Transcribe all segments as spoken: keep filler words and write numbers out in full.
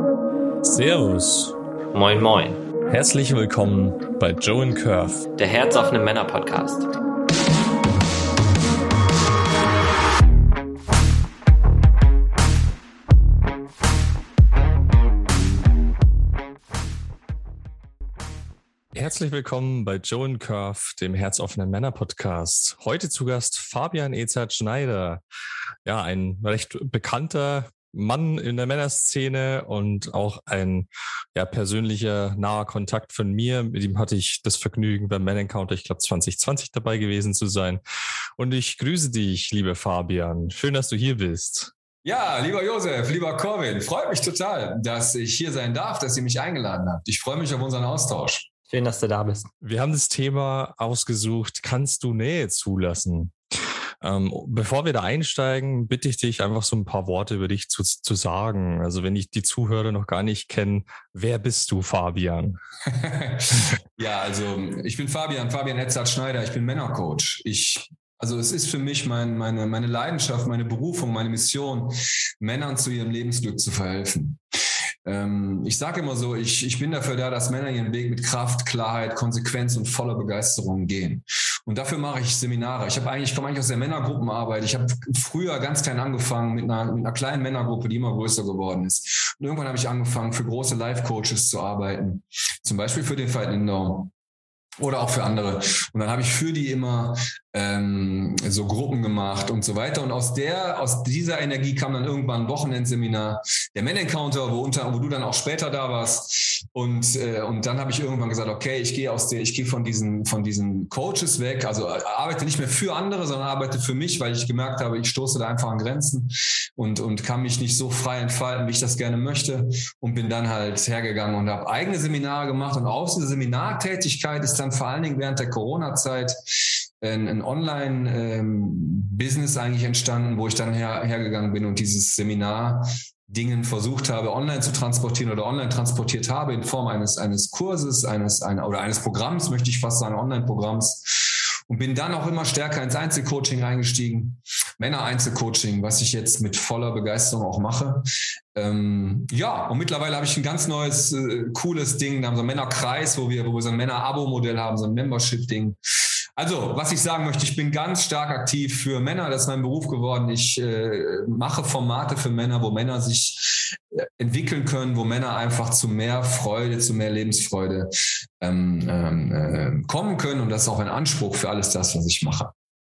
Servus. Moin moin. Herzlich willkommen bei Joe and Curve, der herzoffene Männer-Podcast. Herzlich willkommen bei Joe and Curve, dem herzoffenen Männer-Podcast. Heute zu Gast Fabian Ezard-Schneider. Ja, ein recht bekannter Mann in der Männerszene und auch ein ja, persönlicher naher Kontakt von mir. Mit ihm hatte ich das Vergnügen beim Man Encounter, ich glaube zwanzig zwanzig dabei gewesen zu sein. Und ich grüße dich, lieber Fabian. Schön, dass du hier bist. Ja, lieber Josef, lieber Corwin, freut mich total, dass ich hier sein darf, dass ihr mich eingeladen habt. Ich freue mich auf unseren Austausch. Schön, dass du da bist. Wir haben das Thema ausgesucht, kannst du Nähe zulassen? Ähm, bevor wir da einsteigen, bitte ich dich einfach so ein paar Worte über dich zu, zu sagen. Also wenn ich die Zuhörer noch gar nicht kenne, wer bist du, Fabian? Ja, also ich bin Fabian, Fabian Ezard-Schneider, ich bin Männercoach. Ich Also es ist für mich mein, meine, meine Leidenschaft, meine Berufung, meine Mission, Männern zu ihrem Lebensglück zu verhelfen. Ähm, ich sage immer so, ich, ich bin dafür da, dass Männer ihren Weg mit Kraft, Klarheit, Konsequenz und voller Begeisterung gehen. Und dafür mache ich Seminare. Ich habe eigentlich, ich komme eigentlich aus der Männergruppenarbeit. Ich habe früher ganz klein angefangen mit einer, mit einer kleinen Männergruppe, die immer größer geworden ist. Und irgendwann habe ich angefangen, für große Life-Coaches zu arbeiten. Zum Beispiel für den Fight Indoor. Oder auch für andere. Und dann habe ich für die immer ähm, so Gruppen gemacht und so weiter. Und aus der, aus dieser Energie kam dann irgendwann ein Wochenendseminar, der Man Encounter, wo, unter, wo du dann auch später da warst. Und, äh, und dann habe ich irgendwann gesagt, okay, ich gehe aus der, ich gehe von diesen, von diesen Coaches weg. Also arbeite nicht mehr für andere, sondern arbeite für mich, weil ich gemerkt habe, ich stoße da einfach an Grenzen und, und kann mich nicht so frei entfalten, wie ich das gerne möchte. Und bin dann halt hergegangen und habe eigene Seminare gemacht. Und aus dieser Seminartätigkeit ist dann vor allen Dingen während der Corona-Zeit ein, ein Online-Business ähm, eigentlich entstanden, wo ich dann her, hergegangen bin und dieses Seminar Dingen versucht habe, online zu transportieren oder online transportiert habe in Form eines, eines Kurses, eines, einer, oder eines Programms, möchte ich fast sagen, Online-Programms. Und bin dann auch immer stärker ins Einzelcoaching eingestiegen, Männer-Einzelcoaching, was ich jetzt mit voller Begeisterung auch mache. Ähm, ja, und mittlerweile habe ich ein ganz neues, äh, cooles Ding, da haben wir so einen Männerkreis, wo wir, wo wir so ein Männer-Abo-Modell haben, so ein Membership-Ding. Also, was ich sagen möchte, ich bin ganz stark aktiv für Männer, das ist mein Beruf geworden. Ich äh, mache Formate für Männer, wo Männer sich äh, entwickeln können, wo Männer einfach zu mehr Freude, zu mehr Lebensfreude ähm, äh, kommen können. Und das ist auch ein Anspruch für alles das, was ich mache.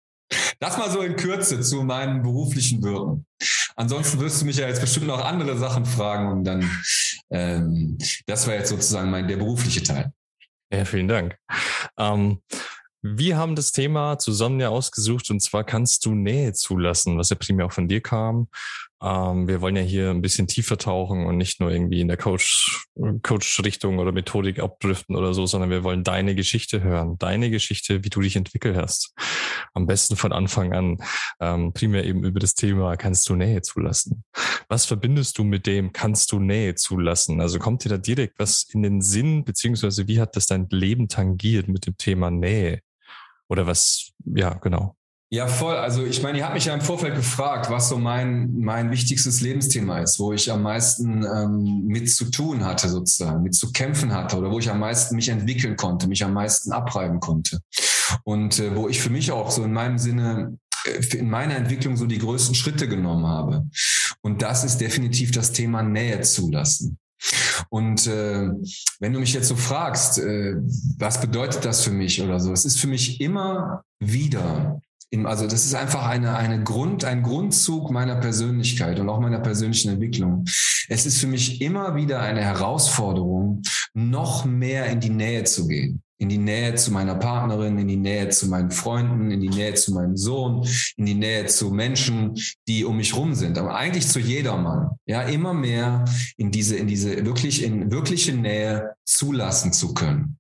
Das mal so in Kürze zu meinen beruflichen Wirken. Ansonsten wirst du mich ja jetzt bestimmt noch andere Sachen fragen und dann, ähm, das war jetzt sozusagen mein, der berufliche Teil. Ja, vielen Dank. Ähm, Wir haben das Thema zusammen ja ausgesucht und zwar kannst du Nähe zulassen, was ja primär auch von dir kam. Ähm, wir wollen ja hier ein bisschen tiefer tauchen und nicht nur irgendwie in der Coach, Coach-Richtung oder Methodik abdriften oder so, sondern wir wollen deine Geschichte hören. Deine Geschichte, wie du dich entwickelt hast. Am besten von Anfang an. Ähm, primär eben über das Thema, kannst du Nähe zulassen? Was verbindest du mit dem, kannst du Nähe zulassen? Also kommt dir da direkt was in den Sinn, beziehungsweise wie hat das dein Leben tangiert mit dem Thema Nähe? Oder was, ja, genau. Ja, voll. Also ich meine, ihr habt mich ja im Vorfeld gefragt, was so mein, mein wichtigstes Lebensthema ist, wo ich am meisten ähm, mit zu tun hatte sozusagen, mit zu kämpfen hatte oder wo ich am meisten mich entwickeln konnte, mich am meisten abreiben konnte. Und äh, wo ich für mich auch so in meinem Sinne, äh, in meiner Entwicklung so die größten Schritte genommen habe. Und das ist definitiv das Thema Nähe zulassen. Und äh, wenn du mich jetzt so fragst, äh, was bedeutet das für mich oder so, es ist für mich immer wieder, im, also das ist einfach eine, eine Grund, ein Grundzug meiner Persönlichkeit und auch meiner persönlichen Entwicklung. Es ist für mich immer wieder eine Herausforderung, noch mehr in die Nähe zu gehen. In die Nähe zu meiner Partnerin, in die Nähe zu meinen Freunden, in die Nähe zu meinem Sohn, in die Nähe zu Menschen, die um mich rum sind. Aber eigentlich zu jedermann. Ja, immer mehr in diese, in diese wirklich, in wirkliche Nähe zulassen zu können.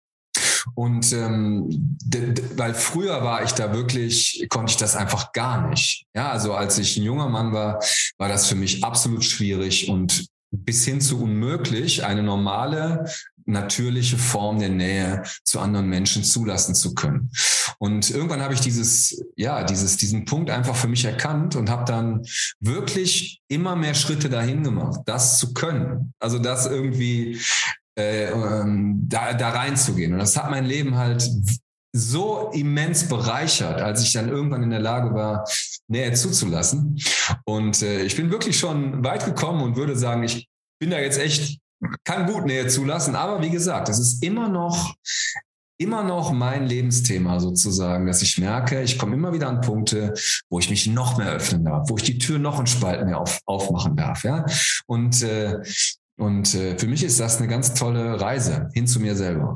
Und ähm, d- d- weil früher war ich da wirklich, konnte ich das einfach gar nicht. Ja, also als ich ein junger Mann war, war das für mich absolut schwierig und bis hin zu unmöglich, eine normale natürliche Form der Nähe zu anderen Menschen zulassen zu können. Und irgendwann habe ich dieses, ja, dieses, diesen Punkt einfach für mich erkannt und habe dann wirklich immer mehr Schritte dahin gemacht, das zu können. Also das irgendwie äh, ähm, da, da reinzugehen. Und das hat mein Leben halt so immens bereichert, als ich dann irgendwann in der Lage war, Nähe zuzulassen. Und äh, ich bin wirklich schon weit gekommen und würde sagen, ich bin da jetzt echt, kann gut Nähe zulassen. Aber wie gesagt, das ist immer noch, immer noch mein Lebensthema sozusagen, dass ich merke, ich komme immer wieder an Punkte, wo ich mich noch mehr öffnen darf, wo ich die Tür noch einen Spalt mehr auf, aufmachen darf. Ja? Und, äh, und äh, für mich ist das eine ganz tolle Reise hin zu mir selber.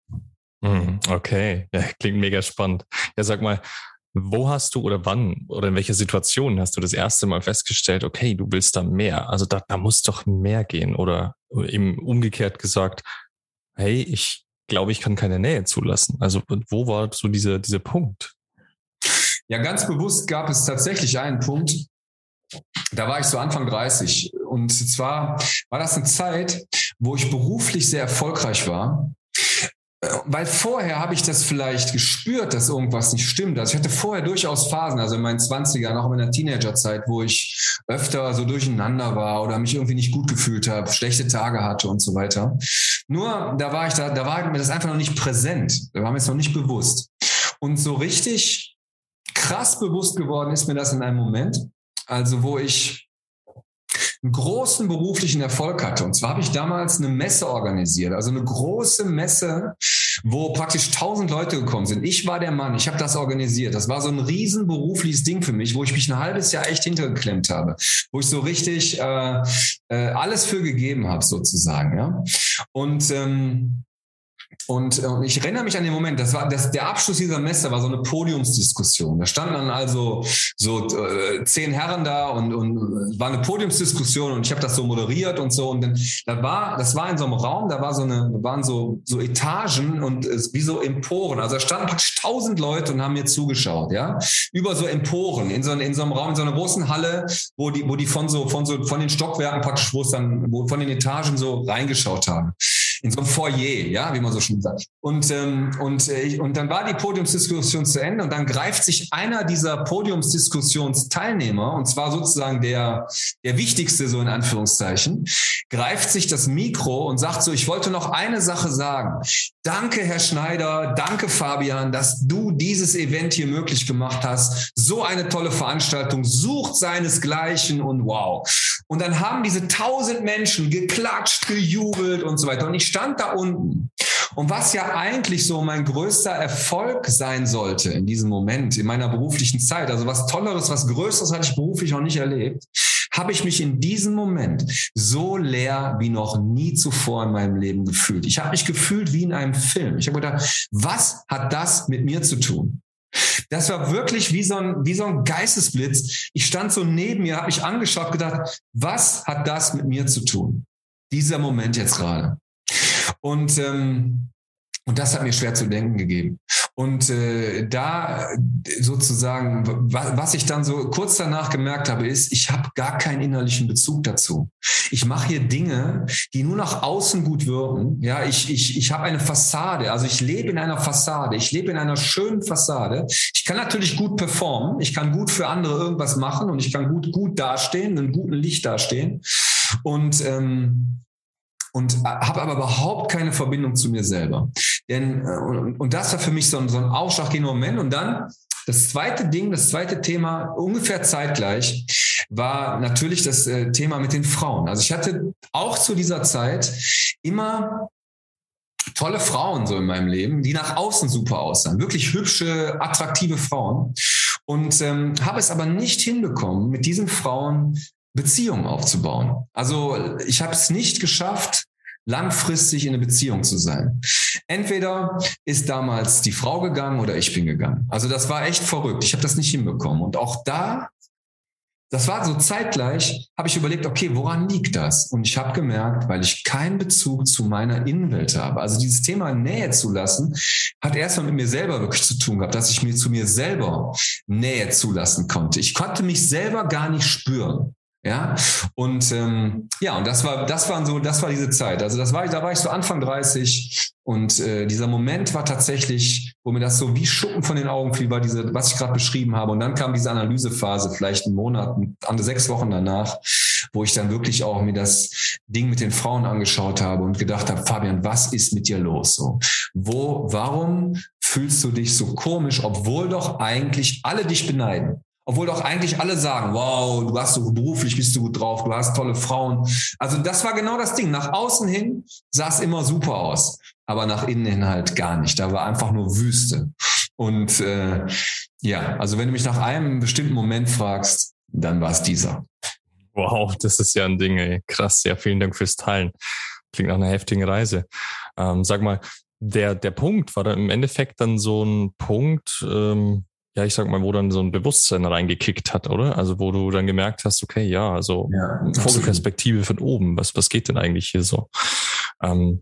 Okay, ja, klingt mega spannend. Ja, sag mal, wo hast du oder wann oder in welcher Situation hast du das erste Mal festgestellt, okay, du willst da mehr, also da, da muss doch mehr gehen, oder eben umgekehrt gesagt, hey, ich glaube, ich kann keine Nähe zulassen. Also wo war so dieser, dieser Punkt? Ja, ganz bewusst gab es tatsächlich einen Punkt, da war ich so Anfang dreißig, und zwar war das eine Zeit, wo ich beruflich sehr erfolgreich war. Weil vorher habe ich das vielleicht gespürt, dass irgendwas nicht stimmt. Also ich hatte vorher durchaus Phasen, also in meinen zwanzigern, auch in meiner Teenagerzeit, wo ich öfter so durcheinander war oder mich irgendwie nicht gut gefühlt habe, schlechte Tage hatte und so weiter. Nur da war ich da, da war mir das einfach noch nicht präsent. Da war mir es noch nicht bewusst. Und so richtig krass bewusst geworden ist mir das in einem Moment, also wo ich einen großen beruflichen Erfolg hatte. Und zwar habe ich damals eine Messe organisiert, also eine große Messe, wo praktisch tausend Leute gekommen sind. Ich war der Mann, ich habe das organisiert. Das war so ein riesen berufliches Ding für mich, wo ich mich ein halbes Jahr echt hintergeklemmt habe, wo ich so richtig äh, äh, alles für gegeben habe sozusagen. Ja? Und ähm, Und, und ich erinnere mich an den Moment, das war das, der Abschluss dieser Messe war so eine Podiumsdiskussion. Da standen dann also so äh, zehn Herren da und, und war eine Podiumsdiskussion, und ich habe das so moderiert und so. Und dann da war, das war in so einem Raum, da war so eine, waren so, so Etagen und äh, wie so Emporen. Also da standen praktisch tausend Leute und haben mir zugeschaut, ja, über so Emporen in so, in so einem Raum, in so einer großen Halle, wo die, wo die von so, von so, von den Stockwerken praktisch, wo es dann, wo von den Etagen so reingeschaut haben. In so einem Foyer, ja, wie man so schön sagt. Und, ähm, und, äh, und dann war die Podiumsdiskussion zu Ende, und dann greift sich einer dieser Podiumsdiskussionsteilnehmer, und zwar sozusagen der, der wichtigste, so in Anführungszeichen, greift sich das Mikro und sagt so, ich wollte noch eine Sache sagen. Danke, Herr Schneider, danke, Fabian, dass du dieses Event hier möglich gemacht hast. So eine tolle Veranstaltung, sucht seinesgleichen, und wow. Und dann haben diese tausend Menschen geklatscht, gejubelt und so weiter. Und ich stand da unten. Und was ja eigentlich so mein größter Erfolg sein sollte in diesem Moment, in meiner beruflichen Zeit, also was Tolleres, was Größeres hatte ich beruflich noch nicht erlebt, habe ich mich in diesem Moment so leer wie noch nie zuvor in meinem Leben gefühlt. Ich habe mich gefühlt wie in einem Film. Ich habe gedacht, was hat das mit mir zu tun? Das war wirklich wie so ein, wie so ein Geistesblitz. Ich stand so neben mir, habe mich angeschaut, gedacht, was hat das mit mir zu tun? Dieser Moment jetzt gerade. Und, ähm, und das hat mir schwer zu denken gegeben. Und äh, da sozusagen, was, was ich dann so kurz danach gemerkt habe, ist, ich habe gar keinen innerlichen Bezug dazu. Ich mache hier Dinge, die nur nach außen gut wirken. Ja, ich, ich, ich habe eine Fassade, also ich lebe in einer Fassade, ich lebe in einer schönen Fassade. Ich kann natürlich gut performen, ich kann gut für andere irgendwas machen, und ich kann gut, gut dastehen, in einem guten Licht dastehen. Und ähm, Und habe aber überhaupt keine Verbindung zu mir selber. Denn, und, und das war für mich so ein, so ein ausschlaggebender Moment. Und dann das zweite Ding, das zweite Thema, ungefähr zeitgleich, war natürlich das äh, Thema mit den Frauen. Also ich hatte auch zu dieser Zeit immer tolle Frauen so in meinem Leben, die nach außen super aussahen. Wirklich hübsche, attraktive Frauen. Und ähm, habe es aber nicht hinbekommen, mit diesen Frauen Beziehungen aufzubauen. Also ich habe es nicht geschafft, langfristig in eine Beziehung zu sein. Entweder ist damals die Frau gegangen oder ich bin gegangen. Also das war echt verrückt. Ich habe das nicht hinbekommen. Und auch da, das war so zeitgleich, habe ich überlegt, okay, woran liegt das? Und ich habe gemerkt, weil ich keinen Bezug zu meiner Innenwelt habe. Also dieses Thema Nähe zulassen, hat erstmal mit mir selber wirklich zu tun gehabt, dass ich mir zu mir selber Nähe zulassen konnte. Ich konnte mich selber gar nicht spüren. Ja, und ähm, ja, und das war, das waren so, das war diese Zeit. Also das war, da war ich so Anfang dreißig und äh, dieser Moment war tatsächlich, wo mir das so wie Schuppen von den Augen fiel, war diese, was ich gerade beschrieben habe. Und dann kam diese Analysephase, vielleicht einen Monat, andere sechs Wochen danach, wo ich dann wirklich auch mir das Ding mit den Frauen angeschaut habe und gedacht habe, Fabian, was ist mit dir los? So, wo, warum fühlst du dich so komisch, obwohl doch eigentlich alle dich beneiden? Obwohl doch eigentlich alle sagen, wow, du hast so beruflich, bist du gut drauf, du hast tolle Frauen. Also das war genau das Ding. Nach außen hin sah es immer super aus, aber nach innen hin halt gar nicht. Da war einfach nur Wüste. Und äh, ja, also wenn du mich nach einem bestimmten Moment fragst, dann war es dieser. Wow, das ist ja ein Ding, ey. Krass, ja, vielen Dank fürs Teilen. Klingt nach einer heftigen Reise. Ähm, sag mal, der, der Punkt, war da im Endeffekt dann so ein Punkt, ähm, ja, ich sag mal, wo dann so ein Bewusstsein reingekickt hat, oder? Also wo du dann gemerkt hast, okay, ja, also ja, Vogelperspektive von oben, was, was geht denn eigentlich hier so? Ähm,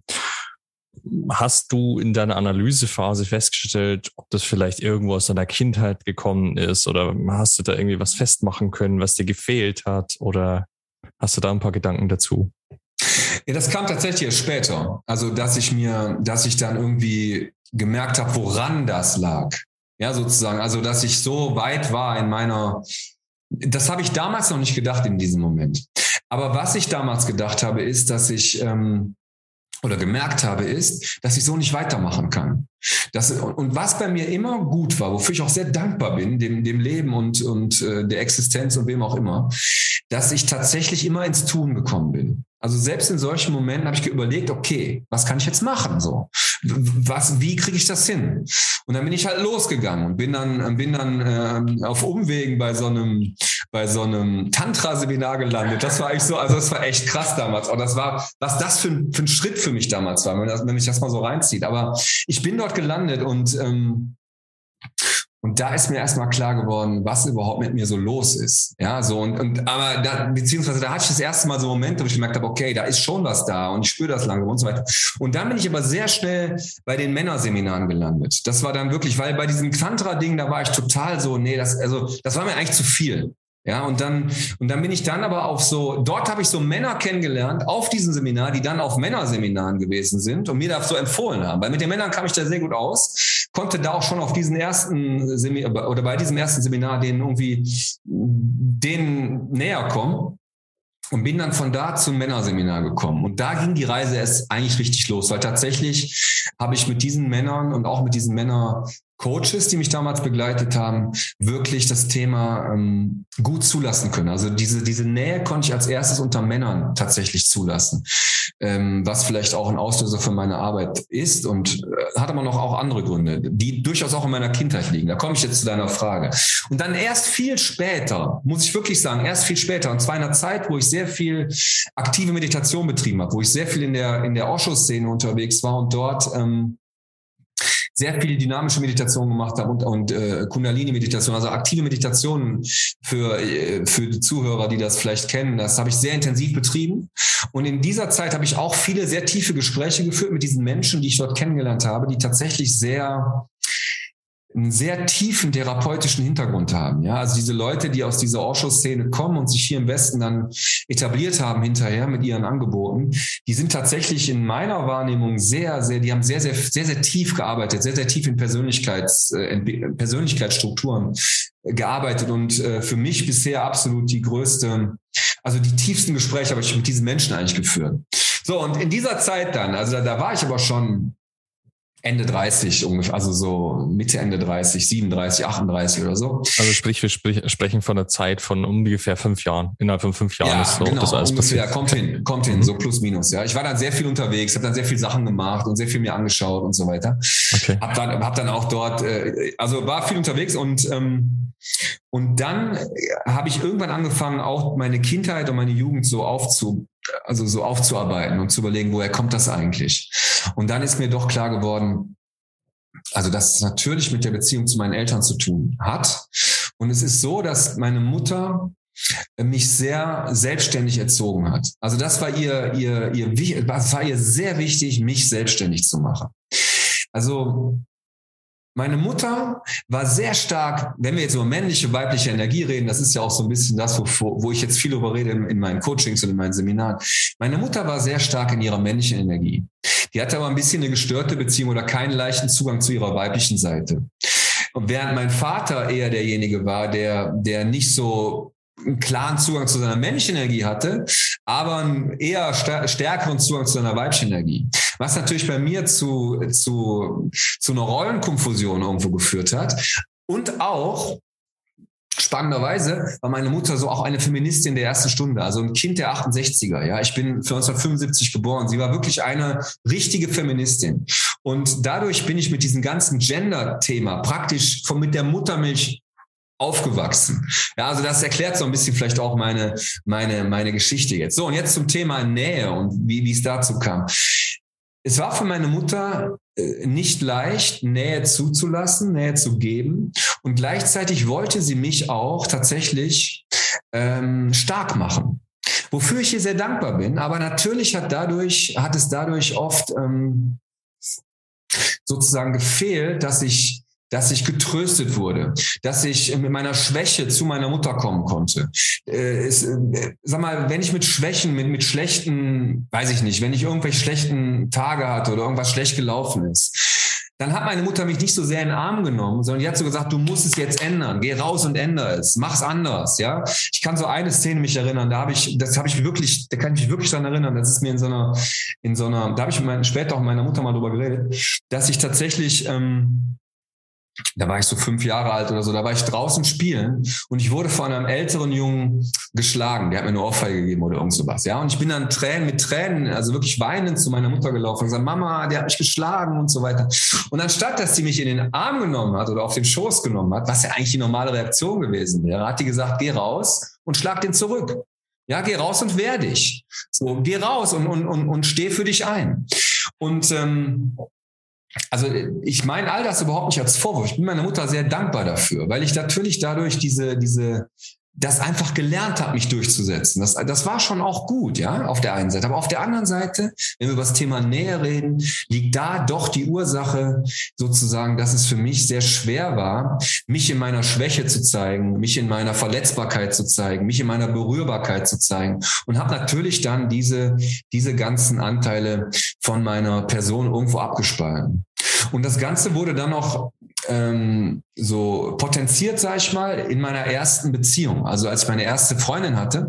hast du in deiner Analysephase festgestellt, ob das vielleicht irgendwo aus deiner Kindheit gekommen ist oder hast du da irgendwie was festmachen können, was dir gefehlt hat oder hast du da ein paar Gedanken dazu? Ja, das kam tatsächlich erst später. Also, dass ich mir, dass ich dann irgendwie gemerkt habe, woran das lag. Ja, sozusagen. Also, dass ich so weit war in meiner, das habe ich damals noch nicht gedacht in diesem Moment. Aber was ich damals gedacht habe, ist, dass ich, ähm, oder gemerkt habe, ist, dass ich so nicht weitermachen kann. Das, und was bei mir immer gut war, wofür ich auch sehr dankbar bin, dem, dem Leben und, und äh, der Existenz und wem auch immer, dass ich tatsächlich immer ins Tun gekommen bin. Also selbst in solchen Momenten habe ich überlegt, okay, was kann ich jetzt machen? So, was, wie kriege ich das hin? Und dann bin ich halt losgegangen und bin dann, bin dann äh, auf Umwegen bei so einem, bei so einem Tantra-Seminar gelandet. Das war eigentlich so, also das war echt krass damals. Und das war, was das für ein, für ein Schritt für mich damals war, wenn, das, wenn mich das mal so reinzieht. Aber ich bin dort gelandet und ähm, Und da ist mir erstmal klar geworden, was überhaupt mit mir so los ist. Ja, so und, und aber da, beziehungsweise da hatte ich das erste Mal so Momente, wo ich gemerkt habe, okay, da ist schon was da und ich spüre das langsam und so weiter. Und dann bin ich aber sehr schnell bei den Männerseminaren gelandet. Das war dann wirklich, weil bei diesem Tantra-Ding, da war ich total so, nee, das, also, das war mir eigentlich zu viel. Ja, und dann, und dann bin ich dann aber auf so, dort habe ich so Männer kennengelernt auf diesem Seminar, die dann auf Männerseminaren gewesen sind und mir das so empfohlen haben. Weil mit den Männern kam ich da sehr gut aus, konnte da auch schon auf diesen ersten Seminar oder bei diesem ersten Seminar denen irgendwie denen näher kommen. Und bin dann von da zum Männerseminar gekommen. Und da ging die Reise erst eigentlich richtig los, weil tatsächlich habe ich mit diesen Männern und auch mit diesen Männercoaches, die mich damals begleitet haben, wirklich das Thema ähm, gut zulassen können. Also diese, diese Nähe konnte ich als erstes unter Männern tatsächlich zulassen, ähm, was vielleicht auch ein Auslöser für meine Arbeit ist und äh, hat aber noch auch andere Gründe, die durchaus auch in meiner Kindheit liegen. Da komme ich jetzt zu deiner Frage. Und dann erst viel später, muss ich wirklich sagen, erst viel später, und zwar in einer Zeit, wo ich sehr viel aktive Meditation betrieben habe, wo ich sehr viel in der, in der Osho-Szene unterwegs war und dort ähm, sehr viele dynamische Meditationen gemacht habe und, und äh, Kundalini-Meditation, also aktive Meditationen für, äh, für die Zuhörer, die das vielleicht kennen. Das habe ich sehr intensiv betrieben. Und in dieser Zeit habe ich auch viele sehr tiefe Gespräche geführt mit diesen Menschen, die ich dort kennengelernt habe, die tatsächlich sehr einen sehr tiefen therapeutischen Hintergrund haben. Ja, also diese Leute, die aus dieser Osho-Szene kommen und sich hier im Westen dann etabliert haben hinterher mit ihren Angeboten, die sind tatsächlich in meiner Wahrnehmung sehr, sehr, die haben sehr, sehr, sehr, sehr tief gearbeitet, sehr, sehr tief in Persönlichkeits, äh, Persönlichkeitsstrukturen gearbeitet und äh, für mich bisher absolut die größte, also die tiefsten Gespräche habe ich mit diesen Menschen eigentlich geführt. So, und in dieser Zeit dann, also da, da war ich aber schon Ende dreißig ungefähr, also so Mitte, Ende dreißig, siebenunddreißig, achtunddreißig oder so. Also sprich, wir sprich, sprechen von einer Zeit von ungefähr fünf Jahren. Innerhalb von fünf Jahren ja, ist so genau, das alles ungefähr, passiert. kommt hin, kommt hin, mhm. so plus minus. Ja, ich war dann sehr viel unterwegs, habe dann sehr viel Sachen gemacht und sehr viel mir angeschaut und so weiter. Okay. Hab dann, hab dann auch dort, äh, also war viel unterwegs und ähm, und dann habe ich irgendwann angefangen, auch meine Kindheit und meine Jugend so aufzu also so aufzuarbeiten und zu überlegen, woher kommt das eigentlich? Und dann ist mir doch klar geworden, also dass es natürlich mit der Beziehung zu meinen Eltern zu tun hat. Und es ist so, dass meine Mutter mich sehr selbstständig erzogen hat. Also das war ihr, ihr, ihr, das war ihr sehr wichtig, mich selbstständig zu machen. Also Meine Mutter war sehr stark, wenn wir jetzt über männliche, weibliche Energie reden, das ist ja auch so ein bisschen das, wo, wo ich jetzt viel darüber rede in, in meinen Coachings und in meinen Seminaren. Meine Mutter war sehr stark in ihrer männlichen Energie. Die hatte aber ein bisschen eine gestörte Beziehung oder keinen leichten Zugang zu ihrer weiblichen Seite. Und während mein Vater eher derjenige war, der, der nicht so einen klaren Zugang zu seiner männlichen Energie hatte, aber einen eher stärkeren Zugang zu seiner weiblichen Energie. Was natürlich bei mir zu, zu, zu einer Rollenkonfusion irgendwo geführt hat. Und auch, spannenderweise, war meine Mutter so auch eine Feministin der ersten Stunde, also ein Kind der achtundsechziger. Ja, ich bin neunzehnhundertfünfundsiebzig geboren. Sie war wirklich eine richtige Feministin. Und dadurch bin ich mit diesem ganzen Gender-Thema praktisch von mit der Muttermilch aufgewachsen. Ja, also das erklärt so ein bisschen vielleicht auch meine, meine, meine Geschichte jetzt. So, und jetzt zum Thema Nähe und wie, wie es dazu kam. Es war für meine Mutter nicht leicht, Nähe zuzulassen, Nähe zu geben. Und gleichzeitig wollte sie mich auch tatsächlich ähm, stark machen. Wofür ich ihr sehr dankbar bin. Aber natürlich hat dadurch, hat es dadurch oft ähm, sozusagen gefehlt, dass ich dass ich getröstet wurde, dass ich mit meiner Schwäche zu meiner Mutter kommen konnte. Äh, es, äh, sag mal, wenn ich mit Schwächen, mit, mit schlechten, weiß ich nicht, wenn ich irgendwelche schlechten Tage hatte oder irgendwas schlecht gelaufen ist, dann hat meine Mutter mich nicht so sehr in den Arm genommen, sondern die hat so gesagt, du musst es jetzt ändern, geh raus und ändere es, mach's anders, ja. Ich kann so eine Szene mich erinnern, da habe ich, das habe ich wirklich, da kann ich mich wirklich daran erinnern, das ist mir in so einer, in so einer, da habe ich mit meinen, später auch mit meiner Mutter mal drüber geredet, dass ich tatsächlich, ähm, da war ich so fünf Jahre alt oder so, da war ich draußen spielen und ich wurde von einem älteren Jungen geschlagen, der hat mir eine Ohrfeige gegeben oder irgend sowas, ja, und ich bin dann Tränen, mit Tränen, also wirklich weinend zu meiner Mutter gelaufen und gesagt, Mama, der hat mich geschlagen und so weiter. Und anstatt, dass sie mich in den Arm genommen hat oder auf den Schoß genommen hat, was ja eigentlich die normale Reaktion gewesen wäre, hat die gesagt, geh raus und schlag den zurück. Ja, geh raus und wehr dich. So, geh raus und, und, und, und steh für dich ein. Und, ähm, Also ich meine all das überhaupt nicht als Vorwurf. Ich bin meiner Mutter sehr dankbar dafür, weil ich natürlich dadurch diese, diese, das einfach gelernt habe, mich durchzusetzen. Das, das war schon auch gut, ja, auf der einen Seite. Aber auf der anderen Seite, wenn wir über das Thema Nähe reden, liegt da doch die Ursache sozusagen, dass es für mich sehr schwer war, mich in meiner Schwäche zu zeigen, mich in meiner Verletzbarkeit zu zeigen, mich in meiner Berührbarkeit zu zeigen und habe natürlich dann diese, diese ganzen Anteile von meiner Person irgendwo abgespalten. Und das Ganze wurde dann noch ähm, so potenziert, sag ich mal, in meiner ersten Beziehung. Also als ich meine erste Freundin hatte,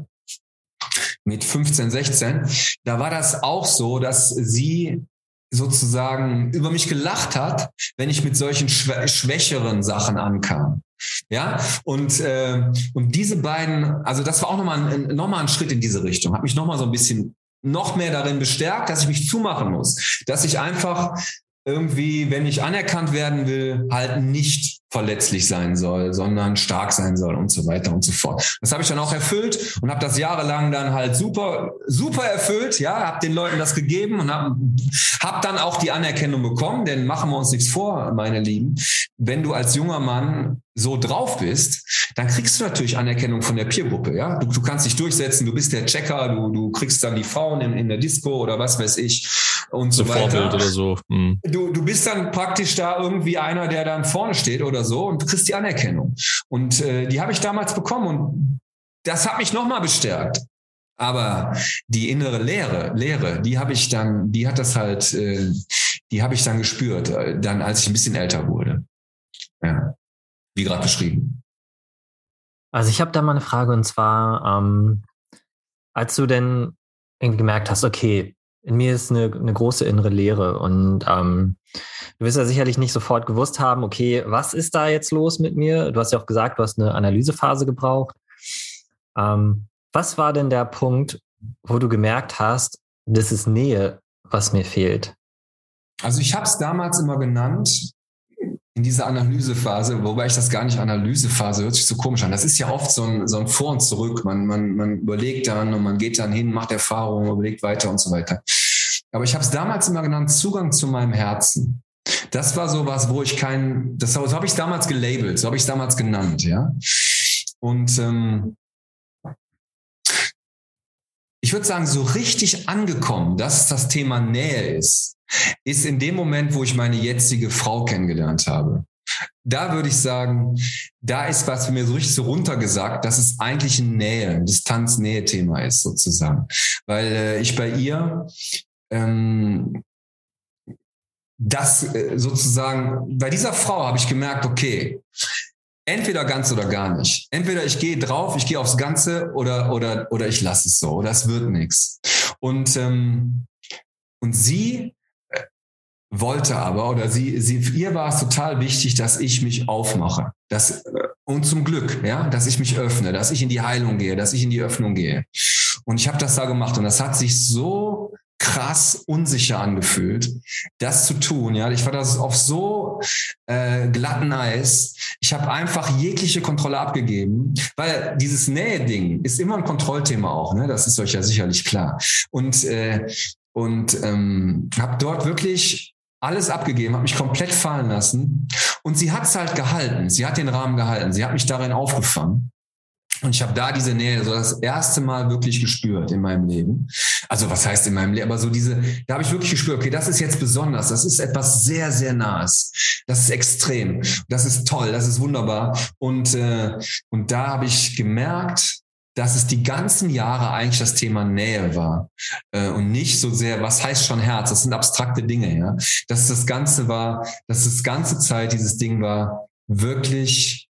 mit fünfzehn, sechzehn, da war das auch so, dass sie sozusagen über mich gelacht hat, wenn ich mit solchen schwä- schwächeren Sachen ankam. Ja, und, äh, und diese beiden, also das war auch nochmal ein, noch mal ein Schritt in diese Richtung, hat mich nochmal so ein bisschen noch mehr darin bestärkt, dass ich mich zumachen muss, dass ich einfach irgendwie, wenn ich anerkannt werden will, halt nicht verletzlich sein soll, sondern stark sein soll und so weiter und so fort. Das habe ich dann auch erfüllt und habe das jahrelang dann halt super, super erfüllt, ja, habe den Leuten das gegeben und habe hab dann auch die Anerkennung bekommen, denn machen wir uns nichts vor, meine Lieben, wenn du als junger Mann so drauf bist, dann kriegst du natürlich Anerkennung von der Peergruppe, ja. Du, du kannst dich durchsetzen, du bist der Checker, du, du kriegst dann die Frauen in, in der Disco oder was weiß ich und so, so weiter. Vorbild oder so. Hm. Du, du bist dann praktisch da irgendwie einer, der dann vorne steht oder so und kriegst die Anerkennung. Und äh, die habe ich damals bekommen und das hat mich nochmal bestärkt. Aber die innere Leere, Leere, die habe ich dann, die hat das halt, äh, die habe ich dann gespürt, äh, dann als ich ein bisschen älter wurde. Ja, wie gerade beschrieben. Also ich habe da mal eine Frage und zwar, ähm, als du denn irgendwie gemerkt hast, okay, in mir ist eine, eine große innere Leere und ähm, du wirst ja sicherlich nicht sofort gewusst haben, okay, was ist da jetzt los mit mir? Du hast ja auch gesagt, du hast eine Analysephase gebraucht. Ähm, was war denn der Punkt, wo du gemerkt hast, das ist Nähe, was mir fehlt? Also ich habe es damals immer genannt, in dieser Analysephase, wobei ich das gar nicht Analysephase, hört sich so komisch an. Das ist ja oft so ein, so ein Vor und Zurück. Man, man, man überlegt dann und man geht dann hin, macht Erfahrungen, überlegt weiter und so weiter. Aber ich habe es damals immer genannt, Zugang zu meinem Herzen. Das war so was, wo ich kein, das so habe ich es damals gelabelt, so habe ich es damals genannt, ja. Und ähm, ich würde sagen, so richtig angekommen, dass das Thema Nähe ist, ist in dem Moment, wo ich meine jetzige Frau kennengelernt habe. da würde ich sagen, da ist was für mir so richtig so runtergesagt, dass es eigentlich ein Nähe, ein Distanz-Nähe-Thema ist sozusagen. Weil äh, ich bei ihr ähm, das äh, sozusagen, bei dieser Frau habe ich gemerkt, okay, entweder ganz oder gar nicht. Entweder ich gehe drauf, ich gehe aufs Ganze oder, oder, oder ich lasse es so oder es wird nichts. Und, ähm, und sie wollte aber, oder sie, sie, ihr war es total wichtig, dass ich mich aufmache. Dass, und zum Glück, ja, dass ich mich öffne, dass ich in die Heilung gehe, dass ich in die Öffnung gehe. Und ich habe das da gemacht und das hat sich so krass unsicher angefühlt, das zu tun. Ja, ich war das auf so äh, glatten Eis. Ich habe einfach jegliche Kontrolle abgegeben, weil dieses Nähe-Ding ist immer ein Kontrollthema auch. Ne? Das ist euch ja sicherlich klar. Und äh, und ähm, habe dort wirklich alles abgegeben, habe mich komplett fallen lassen. Und sie hat es halt gehalten. Sie hat den Rahmen gehalten. Sie hat mich darin aufgefangen. Und ich habe da diese Nähe so das erste Mal wirklich gespürt in meinem Leben. Also was heißt in meinem Leben? Aber so diese, da habe ich wirklich gespürt, okay, das ist jetzt besonders. Das ist etwas sehr, sehr Nahes. Das ist extrem. Das ist toll. Das ist wunderbar. Und, äh, und da habe ich gemerkt, dass es die ganzen Jahre eigentlich das Thema Nähe war äh, und nicht so sehr, was heißt schon Herz? Das sind abstrakte Dinge, ja. Dass das Ganze war, dass das ganze Zeit dieses Ding war, wirklich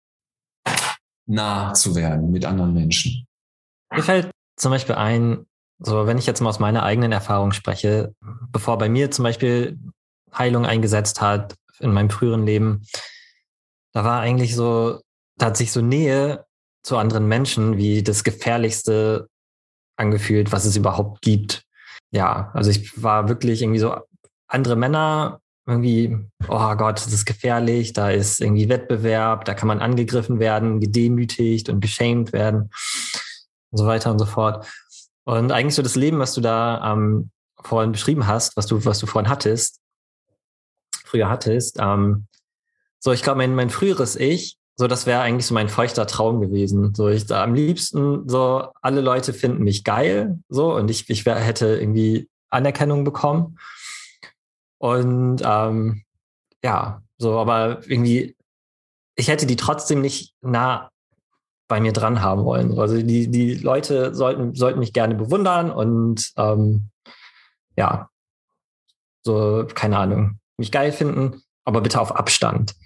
nah zu werden mit anderen Menschen. Mir fällt zum Beispiel ein, so wenn ich jetzt mal aus meiner eigenen Erfahrung spreche, bevor bei mir zum Beispiel Heilung eingesetzt hat in meinem früheren Leben, da war eigentlich so, da hat sich so Nähe zu anderen Menschen wie das Gefährlichste angefühlt, was es überhaupt gibt. Ja, also ich war wirklich irgendwie so andere Männer irgendwie, oh Gott, das ist gefährlich, da ist irgendwie Wettbewerb, da kann man angegriffen werden, gedemütigt und geschämt werden und so weiter und so fort. Und eigentlich so das Leben, was du da ähm, vorhin beschrieben hast, was du, was du vorhin hattest, früher hattest, ähm, so ich glaube, mein, mein früheres Ich, so, das wäre eigentlich so mein feuchter Traum gewesen. So, ich da am liebsten so, alle Leute finden mich geil, so, und ich, ich wär, hätte irgendwie Anerkennung bekommen. Und ähm, ja, so, aber irgendwie, ich hätte die trotzdem nicht nah bei mir dran haben wollen. Also die, die Leute sollten, sollten mich gerne bewundern und ähm, ja, so, keine Ahnung, mich geil finden, aber bitte auf Abstand.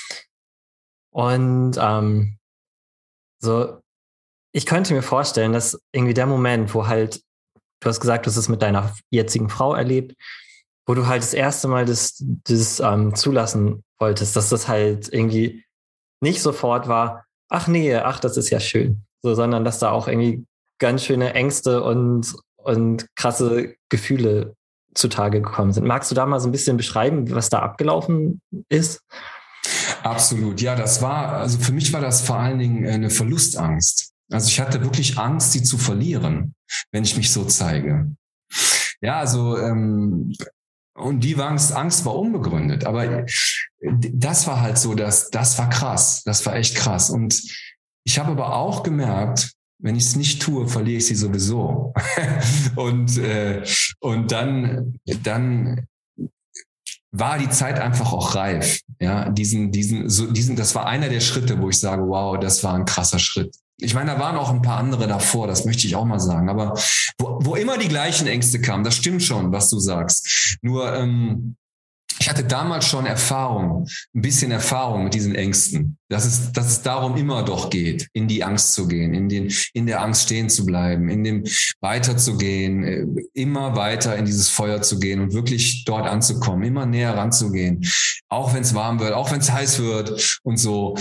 Und ähm, so, ich könnte mir vorstellen, dass irgendwie der Moment, wo halt, du hast gesagt, du hast es mit deiner jetzigen Frau erlebt, wo du halt das erste Mal das, das ähm, zulassen wolltest, dass das halt irgendwie nicht sofort war, ach nee, ach, das ist ja schön, so, sondern dass da auch irgendwie ganz schöne Ängste und, und krasse Gefühle zutage gekommen sind. Magst du da mal so ein bisschen beschreiben, was da abgelaufen ist? Absolut, ja, das war, also für mich war das vor allen Dingen eine Verlustangst. Also ich hatte wirklich Angst, sie zu verlieren, wenn ich mich so zeige. Ja, also ähm, und die Angst, Angst war unbegründet, aber das war halt so, dass das war krass, das war echt krass. Und ich habe aber auch gemerkt, wenn ich es nicht tue, verliere ich sie sowieso. und äh, und dann dann war die Zeit einfach auch reif. Ja, diesen, diesen, so, diesen, das war einer der Schritte, wo ich sage, wow, das war ein krasser Schritt. Ich meine, da waren auch ein paar andere davor, das möchte ich auch mal sagen. Aber wo, wo immer die gleichen Ängste kamen, das stimmt schon, was du sagst. Nur, ähm, ich hatte damals schon Erfahrung, ein bisschen Erfahrung mit diesen Ängsten, dass es, dass es darum immer doch geht, in die Angst zu gehen, in den, in der Angst stehen zu bleiben, in dem weiterzugehen, immer weiter in dieses Feuer zu gehen und wirklich dort anzukommen, immer näher ranzugehen, auch wenn es warm wird, auch wenn es heiß wird und so.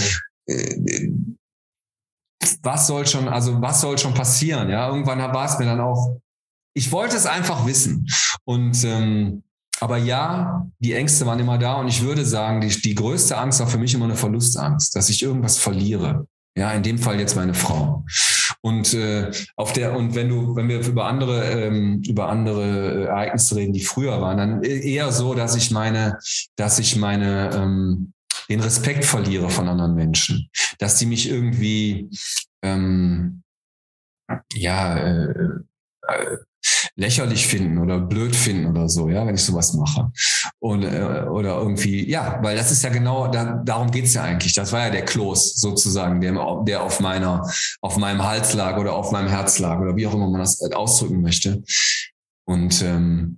Was soll schon, also was soll schon passieren? Ja, irgendwann war es mir dann auch. Ich wollte es einfach wissen und ähm, aber ja, die Ängste waren immer da und ich würde sagen, die, die größte Angst war für mich immer eine Verlustangst, dass ich irgendwas verliere. Ja, in dem Fall jetzt meine Frau. Und äh, auf der und wenn du, wenn wir über andere ähm, über andere Ereignisse reden, die früher waren, dann eher so, dass ich meine, dass ich meine ähm, den Respekt verliere von anderen Menschen, dass die mich irgendwie ähm, ja äh, lächerlich finden oder blöd finden oder so, ja, wenn ich sowas mache. Und, äh, oder irgendwie, ja, weil das ist ja genau, da, darum geht's ja eigentlich. Das war ja der Kloß sozusagen, der, der auf meiner, auf meinem Hals lag oder auf meinem Herz lag oder wie auch immer man das ausdrücken möchte. Und ähm,